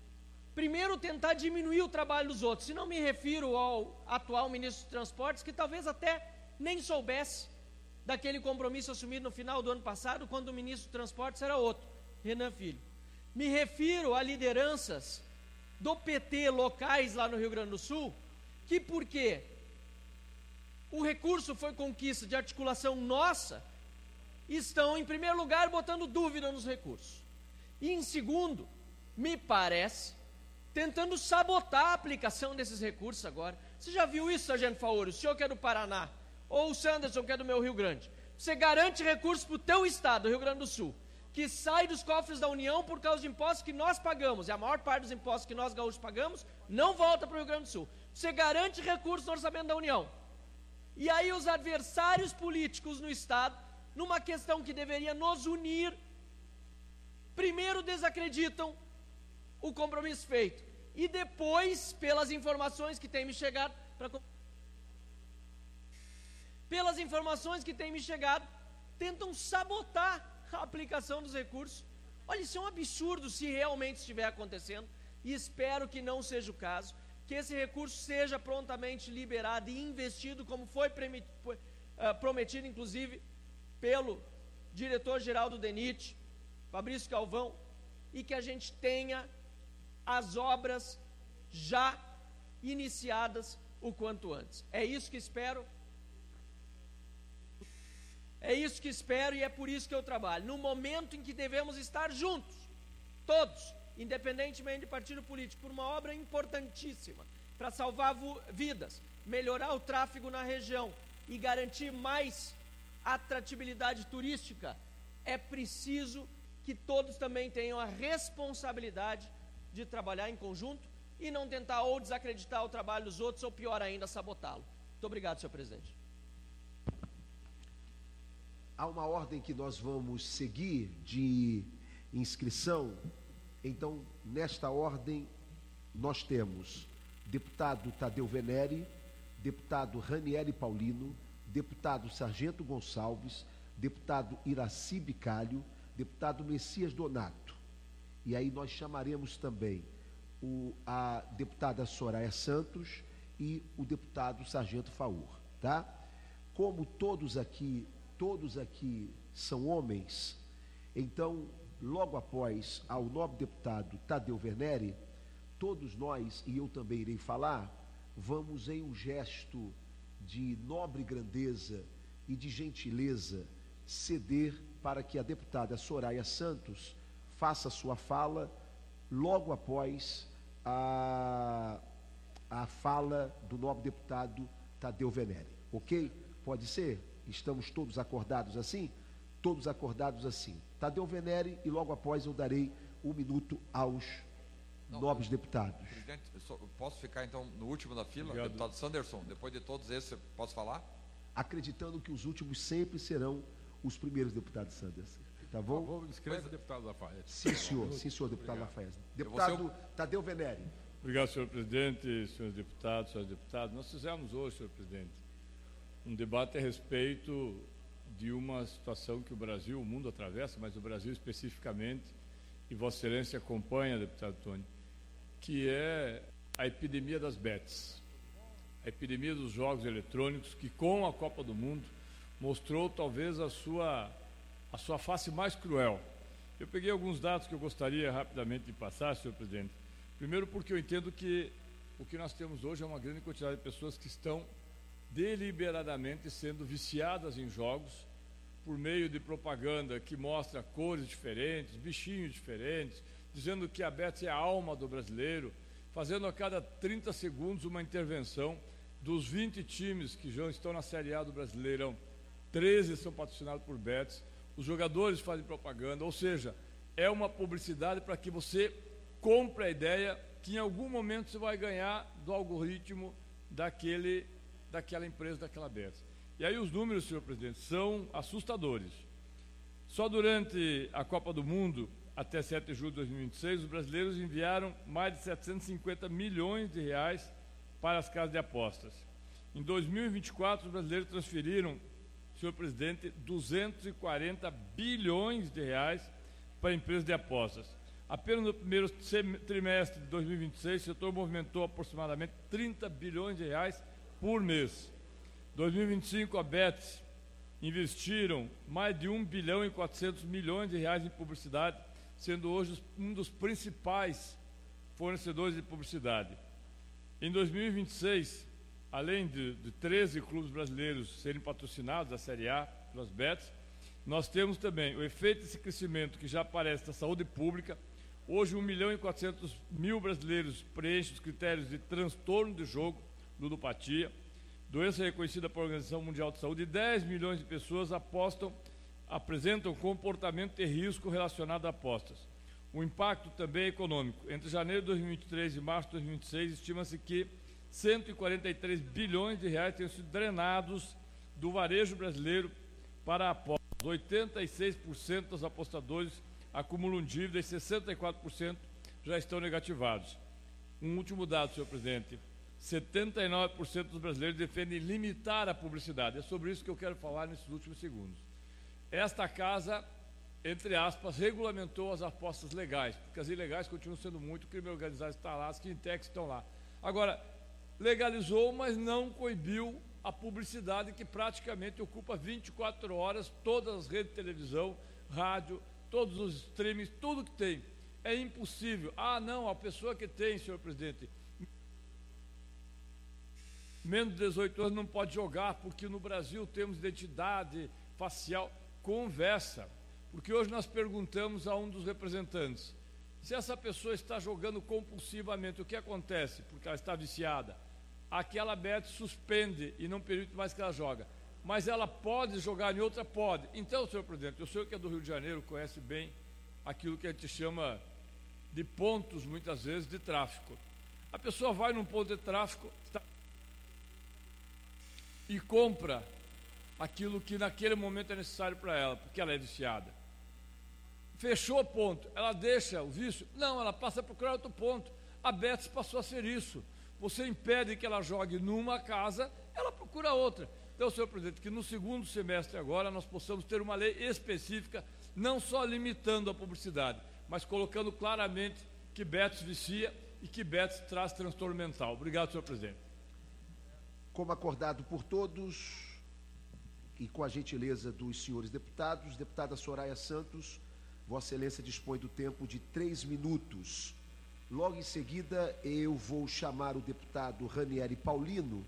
tentar diminuir o trabalho dos outros. Se não me refiro ao atual ministro dos Transportes, que talvez até nem soubesse daquele compromisso assumido no final do ano passado, quando o ministro dos Transportes era outro, Renan Filho. Me refiro a lideranças do PT locais lá no Rio Grande do Sul, que porque o recurso foi conquista de articulação nossa, estão em primeiro lugar botando dúvida nos recursos. E em segundo, me parece tentando sabotar a aplicação desses recursos agora. Você já viu isso, Sargento Faoro? O senhor que é do Paraná, ou o Sanderson que é do meu Rio Grande. Você garante recursos para o teu estado, Rio Grande do Sul, que sai dos cofres da União por causa de impostos que nós pagamos, e a maior parte dos impostos que nós gaúchos pagamos não volta para o Rio Grande do Sul. Você garante recursos no orçamento da União. E aí os adversários políticos no estado, numa questão que deveria nos unir, primeiro desacreditam o compromisso feito e depois, pelas informações que têm me chegado, tentam sabotar a aplicação dos recursos. Olha, isso é um absurdo se realmente estiver acontecendo, e espero que não seja o caso, que esse recurso seja prontamente liberado e investido, como foi prometido, inclusive, pelo diretor-geral do DENIT, Fabrício Galvão, e que a gente tenha as obras já iniciadas o quanto antes. É isso que espero. É isso que espero e é por isso que eu trabalho. No momento em que devemos estar juntos, todos, independentemente de partido político, por uma obra importantíssima, para salvar vidas, melhorar o tráfego na região e garantir mais atratividade turística, é preciso que todos também tenham a responsabilidade de trabalhar em conjunto e não tentar ou desacreditar o trabalho dos outros ou, pior ainda, sabotá-lo. Muito obrigado, senhor presidente. Há uma ordem que nós vamos seguir de inscrição. Então, nesta ordem, nós temos deputado Tadeu Venere, deputado Ranieri Paulino, deputado Sargento Gonçalves, deputado Iraci Bicalho, deputado Messias Donato. E aí nós chamaremos também a deputada Soraya Santos e o deputado Sargento Faur, tá? Como todos aqui são homens, então, logo após ao nobre deputado Tadeu Venere, todos nós, e eu também irei falar, vamos em um gesto de nobre grandeza e de gentileza ceder para que a deputada Soraya Santos faça sua fala logo após a fala do nobre deputado Tadeu Venere, ok? Pode ser? Estamos todos acordados assim? Todos acordados assim. Tadeu Venere e logo após eu darei 1 minuto aos nobres deputados. Presidente, posso ficar então no último da fila? Obrigado. Deputado Sanderson, depois de todos esses, posso falar? Acreditando que os últimos sempre serão os primeiros, deputados Sanderson. Tá bom? Vou inscrever o deputado Lafayette. Sim, senhor deputado Lafayette. Deputado Tadeu Venere. Obrigado, senhor presidente, senhores deputados, senhores deputadas. Nós fizemos hoje, senhor presidente, um debate a respeito de uma situação que o Brasil, o mundo atravessa, mas o Brasil especificamente, e Vossa Excelência acompanha, deputado Tony, que é a epidemia das bets, a epidemia dos jogos eletrônicos, que com a Copa do Mundo mostrou talvez a sua face mais cruel. Eu peguei alguns dados que eu gostaria rapidamente de passar, senhor presidente. Primeiro porque eu entendo que o que nós temos hoje é uma grande quantidade de pessoas que estão deliberadamente sendo viciadas em jogos por meio de propaganda que mostra cores diferentes, bichinhos diferentes, dizendo que a Bet é a alma do brasileiro, fazendo a cada 30 segundos uma intervenção. Dos 20 times que já estão na Série A do Brasileirão, 13 são patrocinados por bets, os jogadores fazem propaganda, ou seja, é uma publicidade para que você compre a ideia que em algum momento você vai ganhar do algoritmo daquela empresa, daquela bet. E aí os números, senhor presidente, são assustadores. Só durante a Copa do Mundo, até 7 de julho de 2026, os brasileiros enviaram mais de 750 milhões de reais para as casas de apostas. Em 2024, os brasileiros transferiram, senhor presidente, 240 bilhões de reais para empresas de apostas. Apenas no primeiro trimestre de 2026, o setor movimentou aproximadamente 30 bilhões de reais por mês. Em 2025, a Bet investiram mais de 1 bilhão e 400 milhões de reais em publicidade, sendo hoje um dos principais fornecedores de publicidade. Em 2026, além de 13 clubes brasileiros serem patrocinados da Série A pelas bets, nós temos também o efeito desse crescimento que já aparece na saúde pública, Hoje, 1.400.000 brasileiros preenchem os critérios de transtorno de jogo, ludopatia, doença reconhecida pela Organização Mundial de Saúde, e 10 milhões de pessoas apresentam comportamento de risco relacionado a apostas. O impacto também é econômico. Entre janeiro de 2023 e março de 2026, estima-se que 143 bilhões de reais tenham sido drenados do varejo brasileiro para apostas. 86% dos apostadores acumulam dívida e 64% já estão negativados. Um último dado, senhor presidente: 79% dos brasileiros defendem limitar a publicidade. É sobre isso que eu quero falar nesses últimos segundos. Esta casa, entre aspas, regulamentou as apostas legais, porque as ilegais continuam sendo muito, o crime organizado está lá, as quintex estão lá. Agora, legalizou, mas não coibiu a publicidade, que praticamente ocupa 24 horas, todas as redes de televisão, rádio, todos os streamings, tudo que tem. É impossível. Ah, não, a pessoa que tem, senhor presidente, menos de 18 anos não pode jogar, porque no Brasil temos identidade facial. Conversa. Porque hoje nós perguntamos a um dos representantes: se essa pessoa está jogando compulsivamente, o que acontece? Porque ela está viciada. Aquela bet suspende e não permite mais que ela jogue. Mas ela pode jogar em outra? Pode. Então, senhor presidente, o senhor que é do Rio de Janeiro conhece bem aquilo que a gente chama de pontos, muitas vezes, de tráfico. A pessoa vai num ponto de tráfico e compra aquilo que naquele momento é necessário para ela, porque ela é viciada. Fechou o ponto, ela deixa o vício? Não, ela passa a procurar outro ponto. A Betis passou a ser isso. Você impede que ela jogue numa casa, ela procura outra. Então, senhor presidente, que no segundo semestre agora nós possamos ter uma lei específica, não só limitando a publicidade, mas colocando claramente que Betis vicia e que Betis traz transtorno mental. Obrigado, senhor presidente. Como acordado por todos e com a gentileza dos senhores deputados, deputada Soraya Santos, Vossa Excelência dispõe do tempo de 3 minutos. Logo em seguida, eu vou chamar o deputado Ranieri Paulino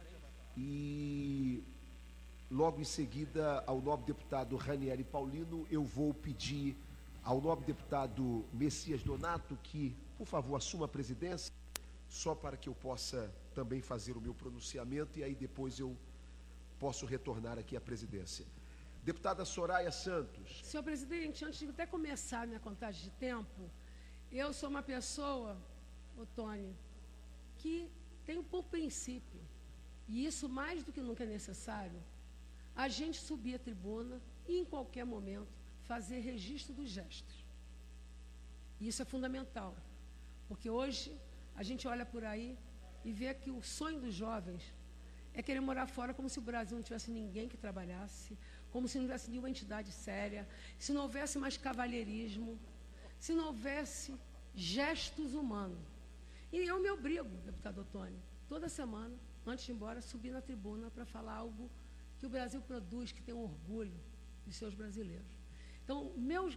e logo em seguida, ao nobre deputado Ranieri Paulino, eu vou pedir ao nobre deputado Messias Donato que, por favor, assuma a presidência, só para que eu possa também fazer o meu pronunciamento e aí depois eu posso retornar aqui à presidência. Deputada Soraya Santos. Senhor presidente, antes de até começar a minha contagem de tempo, eu sou uma pessoa, Tony, que tem por princípio, e isso mais do que nunca é necessário, a gente subir a tribuna e em qualquer momento fazer registro dos gestos. Isso é fundamental, porque hoje a gente olha por aí e vê que o sonho dos jovens é querer morar fora, como se o Brasil não tivesse ninguém que trabalhasse, como se não tivesse nenhuma entidade séria, se não houvesse mais cavalheirismo, se não houvesse gestos humanos. E eu me obrigo, deputado Ottoni, toda semana, antes de ir embora, subir na tribuna para falar algo que o Brasil produz, que tem um orgulho de seus brasileiros. Então, meu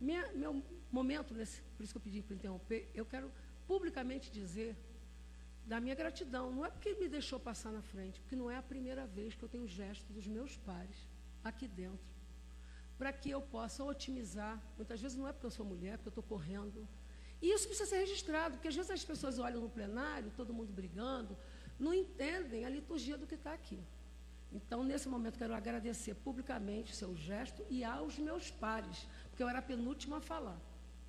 momento, por isso que eu pedi para interromper, eu quero publicamente dizer da minha gratidão. Não é porque ele me deixou passar na frente, porque não é a primeira vez que eu tenho gestos dos meus pares aqui dentro, para que eu possa otimizar. Muitas vezes não é porque eu sou mulher, porque eu estou correndo. E isso precisa ser registrado, porque às vezes as pessoas olham no plenário, todo mundo brigando, não entendem a liturgia do que está aqui. Então, nesse momento, quero agradecer publicamente o seu gesto e aos meus pares, porque eu era a penúltima a falar.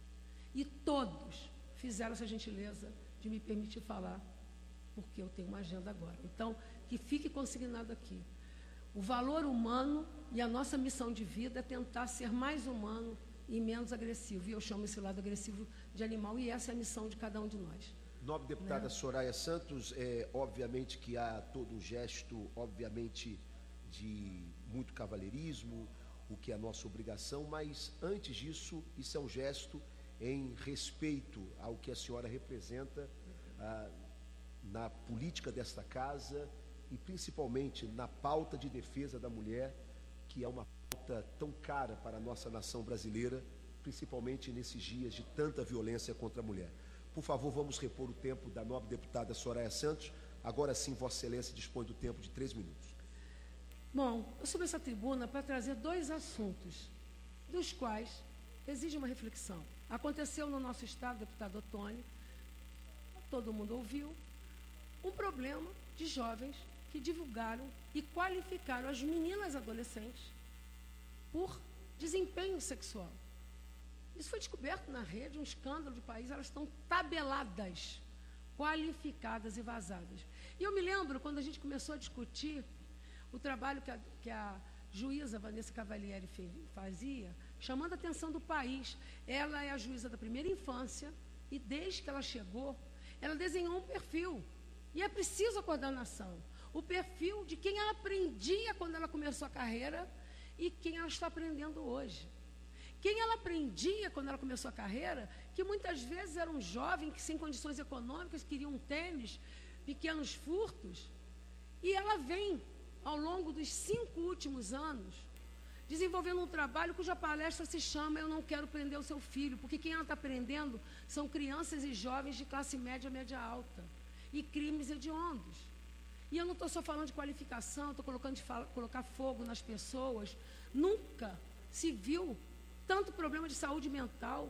E todos fizeram essa gentileza de me permitir falar, porque eu tenho uma agenda agora. Então, que fique consignado aqui. O valor humano e a nossa missão de vida é tentar ser mais humano e menos agressivo. E eu chamo esse lado agressivo de animal, e essa é a missão de cada um de nós. Nobre deputada Soraya Santos, obviamente que há todo um gesto, obviamente, de muito cavalheirismo, o que é a nossa obrigação, mas antes disso, isso é um gesto em respeito ao que a senhora representa na política desta casa e principalmente na pauta de defesa da mulher, que é uma pauta tão cara para a nossa nação brasileira, principalmente nesses dias de tanta violência contra a mulher. Por favor, vamos repor o tempo da nobre deputada Soraya Santos. Agora sim, Vossa Excelência dispõe do tempo de 3 minutos. Bom, eu subi essa tribuna para trazer 2 assuntos, dos quais exige uma reflexão. Aconteceu no nosso estado, deputado Ottoni, todo mundo ouviu, um problema de jovens que divulgaram e qualificaram as meninas adolescentes por desempenho sexual. Isso foi descoberto na rede, um escândalo de país, elas estão tabeladas, qualificadas e vazadas. E eu me lembro, quando a gente começou a discutir o trabalho que a juíza Vanessa Cavalieri fazia, chamando a atenção do país. Ela é a juíza da primeira infância e desde que ela chegou, ela desenhou um perfil. E é preciso a coordenação. O perfil de quem ela aprendia quando ela começou a carreira e quem ela está aprendendo hoje. Quem ela aprendia quando ela começou a carreira, que muitas vezes era um jovem que sem condições econômicas queria um tênis, pequenos furtos, e ela vem, ao longo dos 5 últimos anos, desenvolvendo um trabalho cuja palestra se chama Eu Não Quero Prender o Seu Filho, porque quem ela está prendendo são crianças e jovens de classe média, média alta, e crimes hediondos. E eu não estou só falando de qualificação, estou colocando de colocar fogo nas pessoas. Nunca se viu tanto problema de saúde mental.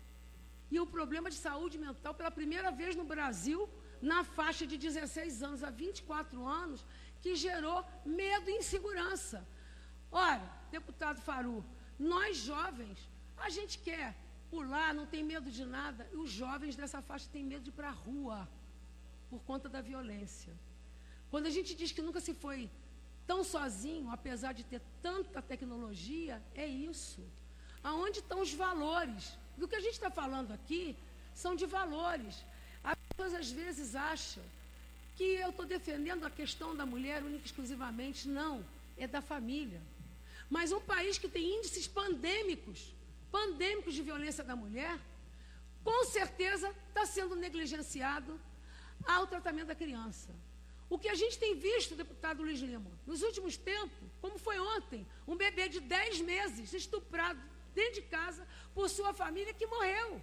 E o problema de saúde mental, pela primeira vez no Brasil, na faixa de 16 anos a 24 anos, que gerou medo e insegurança. Ora, deputado Faru, nós jovens, a gente quer pular, não tem medo de nada, e os jovens dessa faixa têm medo de ir para a rua, por conta da violência. Quando a gente diz que nunca se foi tão sozinho, apesar de ter tanta tecnologia, é isso. Aonde estão os valores? E o que a gente está falando aqui são de valores. As pessoas às vezes acham que eu estou defendendo a questão da mulher única e exclusivamente. Não, é da família. Mas um país que tem índices pandêmicos de violência da mulher, com certeza está sendo negligenciado ao tratamento da criança. O que a gente tem visto, deputado Luiz Lima, nos últimos tempos, como foi ontem, um bebê de 10 meses estuprado dentro de casa por sua família que morreu.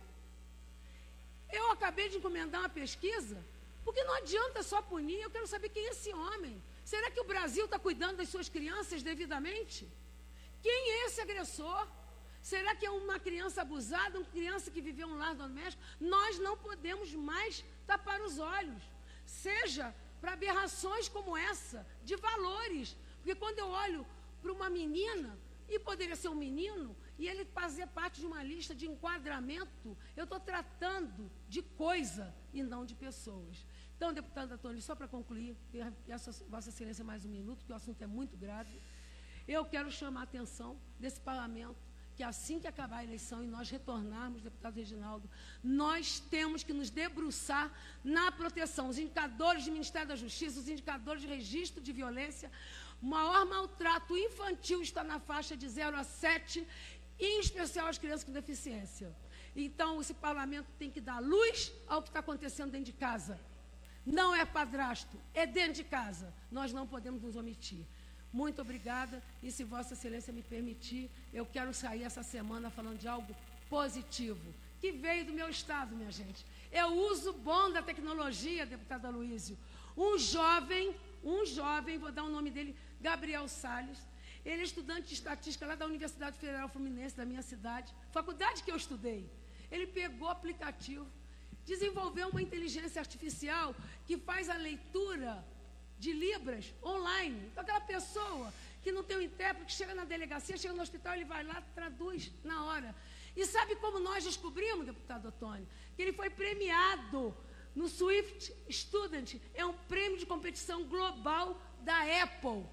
Eu acabei de encomendar uma pesquisa, porque não adianta só punir, eu quero saber quem é esse homem. Será que o Brasil está cuidando das suas crianças devidamente? Quem é esse agressor? Será que é uma criança abusada, uma criança que viveu um lar doméstico? Nós não podemos mais tapar os olhos, seja para aberrações como essa, de valores. Porque quando eu olho para uma menina, e poderia ser um menino, e ele fazer parte de uma lista de enquadramento, eu estou tratando de coisa e não de pessoas. Então, deputado Ottoni, só para concluir, peço a Vossa Excelência mais um minuto, porque o assunto é muito grave. Eu quero chamar a atenção desse parlamento, que assim que acabar a eleição e nós retornarmos, deputado Reginaldo, nós temos que nos debruçar na proteção, os indicadores do Ministério da Justiça, os indicadores de registro de violência. O maior maltrato infantil está na faixa de 0 a 7, em especial as crianças com deficiência. Então, esse parlamento tem que dar luz ao que está acontecendo dentro de casa. Não é padrasto, é dentro de casa. Nós não podemos nos omitir. Muito obrigada, e se Vossa Excelência me permitir, eu quero sair essa semana falando de algo positivo, que veio do meu estado, minha gente. É o uso bom da tecnologia, deputado Aloísio. Um jovem, vou dar o nome dele, Gabriel Salles, ele é estudante de estatística lá da Universidade Federal Fluminense, da minha cidade, faculdade que eu estudei. Ele pegou o aplicativo, desenvolveu uma inteligência artificial que faz a leitura de Libras online. Então, aquela pessoa que não tem um intérprete, que chega na delegacia, chega no hospital, ele vai lá, traduz na hora. E sabe como nós descobrimos, deputado Ottoni? Que ele foi premiado no Swift Student, é um prêmio de competição global da Apple.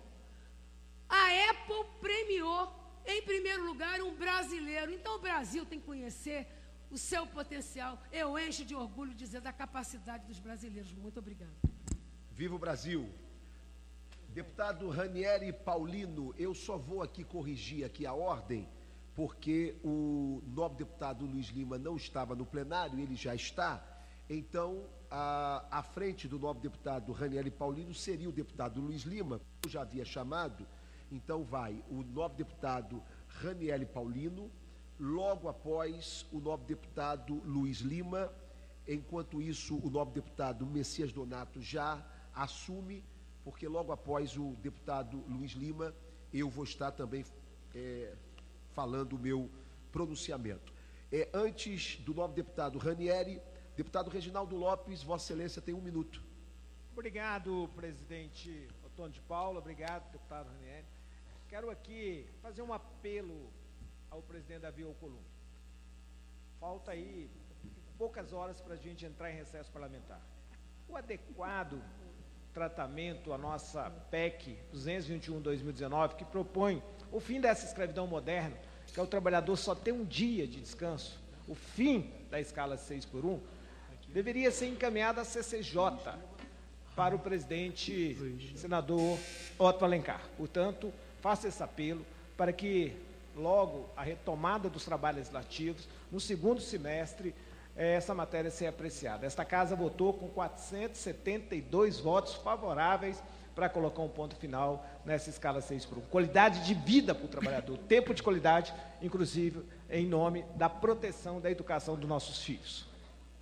A Apple premiou, em primeiro lugar, um brasileiro. Então, o Brasil tem que conhecer o seu potencial. Eu encho de orgulho de dizer da capacidade dos brasileiros. Muito obrigada. Viva o Brasil! Deputado Ranieri Paulino, eu só vou aqui corrigir aqui a ordem, porque o nobre deputado Luiz Lima não estava no plenário, ele já está. Então, à frente do nobre deputado Ranieri Paulino seria o deputado Luiz Lima, eu já havia chamado. Então vai o nobre deputado Ranieri Paulino, logo após o nobre deputado Luiz Lima. Enquanto isso, o nobre deputado Messias Donato já assume, porque logo após o deputado Luiz Lima, eu vou estar também falando o meu pronunciamento. Antes do novo deputado Ranieri, deputado Reginaldo Lopes, Vossa Excelência tem 1 minuto. Obrigado, presidente Otônio de Paula. Obrigado, deputado Ranieri. Quero aqui fazer um apelo ao presidente Davi Alcolumbre. Falta aí poucas horas para a gente entrar em recesso parlamentar. O adequado tratamento à nossa PEC 221/2019, que propõe o fim dessa escravidão moderna, que é o trabalhador só ter um dia de descanso, o fim da escala 6x1, deveria ser encaminhada à CCJ para o presidente senador Otto Alencar. Portanto, faço esse apelo para que logo a retomada dos trabalhos legislativos, no segundo semestre, essa matéria seja apreciada. Esta casa votou com 472 votos favoráveis para colocar um ponto final nessa escala 6x1. Qualidade de vida para o trabalhador, tempo de qualidade, inclusive em nome da proteção da educação dos nossos filhos.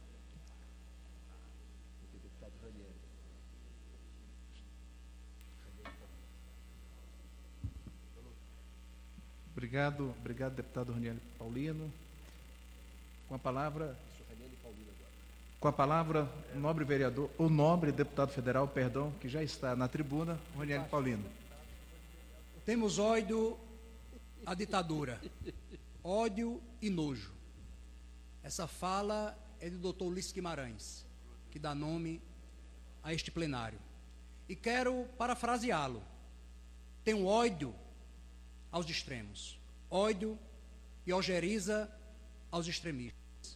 Obrigado, deputado Ranieri Paulino. Com a palavra, o nobre vereador, o nobre deputado federal, perdão, que já está na tribuna, Ranieri Paulino. Temos ódio à ditadura, ódio e nojo. Essa fala é do Dr. Ulisses Guimarães, que dá nome a este plenário. E quero parafraseá-lo. Tenho ódio aos extremos, ódio e ojeriza aos extremistas.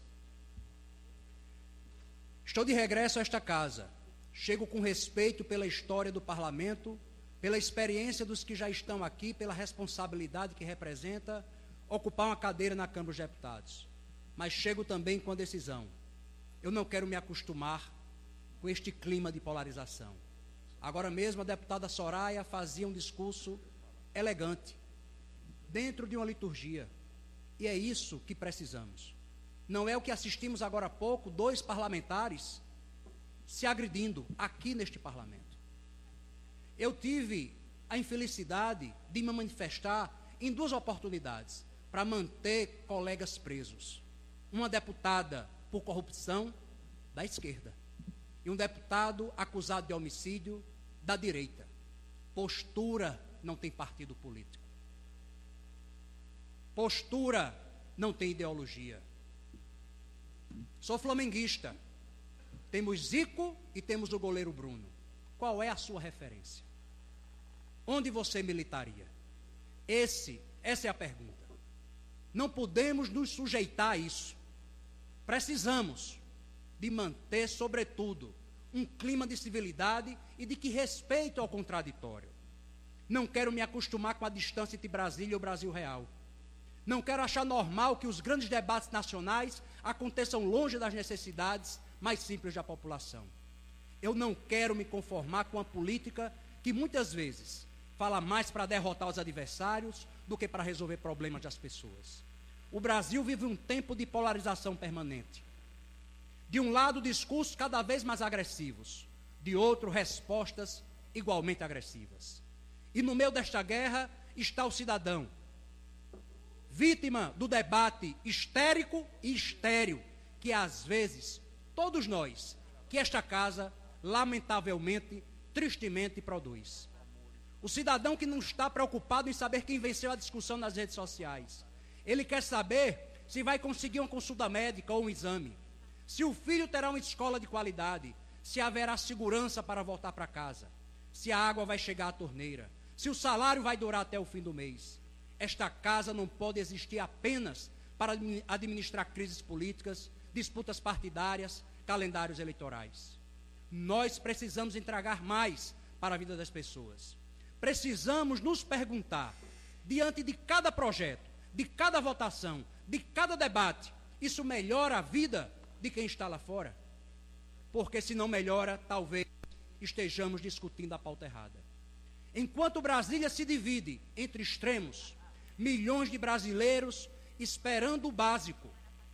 Estou de regresso a esta casa. Chego com respeito pela história do parlamento, pela experiência dos que já estão aqui, pela responsabilidade que representa ocupar uma cadeira na Câmara dos Deputados. Mas chego também com a decisão. Eu não quero me acostumar com este clima de polarização. Agora mesmo a deputada Soraya fazia um discurso elegante, dentro de uma liturgia. E é isso que precisamos. Não é o que assistimos agora há pouco, 2 parlamentares se agredindo aqui neste parlamento. Eu tive a infelicidade de me manifestar em 2 oportunidades para manter colegas presos. Uma deputada por corrupção da esquerda e um deputado acusado de homicídio da direita. Postura não tem partido político. Postura não tem ideologia. Sou flamenguista. Temos Zico e temos o goleiro Bruno. Qual é a sua referência? Onde você militaria? Essa é a pergunta. Não podemos nos sujeitar a isso. Precisamos de manter, sobretudo, um clima de civilidade e de que respeito ao contraditório. Não quero me acostumar com a distância entre Brasília e o Brasil real. Não quero achar normal que os grandes debates nacionais aconteçam longe das necessidades mais simples da população. Eu não quero me conformar com a política que muitas vezes fala mais para derrotar os adversários do que para resolver problemas das pessoas. O Brasil vive um tempo de polarização permanente. De um lado, discursos cada vez mais agressivos. De outro, respostas igualmente agressivas. E no meio desta guerra está o cidadão, vítima do debate histérico e estéril, que às vezes, todos nós, que esta casa, lamentavelmente, tristemente produz. O cidadão que não está preocupado em saber quem venceu a discussão nas redes sociais. Ele quer saber se vai conseguir uma consulta médica ou um exame, se o filho terá uma escola de qualidade, se haverá segurança para voltar para casa, se a água vai chegar à torneira, se o salário vai durar até o fim do mês. Esta casa não pode existir apenas para administrar crises políticas, disputas partidárias, calendários eleitorais. Nós precisamos entregar mais para a vida das pessoas. Precisamos nos perguntar, diante de cada projeto, de cada votação, de cada debate, isso melhora a vida de quem está lá fora? Porque se não melhora, talvez estejamos discutindo a pauta errada. Enquanto Brasília se divide entre extremos, milhões de brasileiros esperando o básico.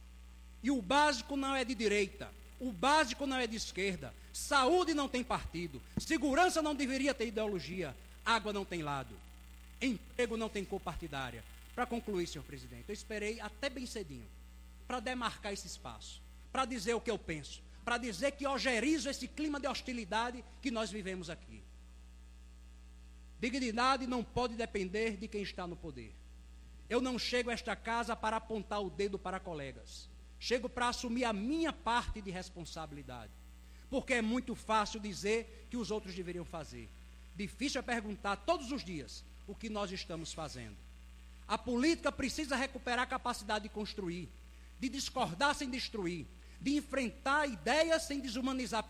E o básico não é de direita, o básico não é de esquerda, saúde não tem partido, segurança não deveria ter ideologia, água não tem lado, emprego não tem cor partidária. Para concluir, senhor presidente, eu esperei até bem cedinho para demarcar esse espaço, para dizer o que eu penso, para dizer que ojerizo esse clima de hostilidade que nós vivemos aqui. Dignidade não pode depender de quem está no poder. Eu não chego a esta casa para apontar o dedo para colegas. Chego para assumir a minha parte de responsabilidade. Porque é muito fácil dizer que os outros deveriam fazer. Difícil é perguntar todos os dias o que nós estamos fazendo. A política precisa recuperar a capacidade de construir, de discordar sem destruir, de enfrentar ideias sem desumanizar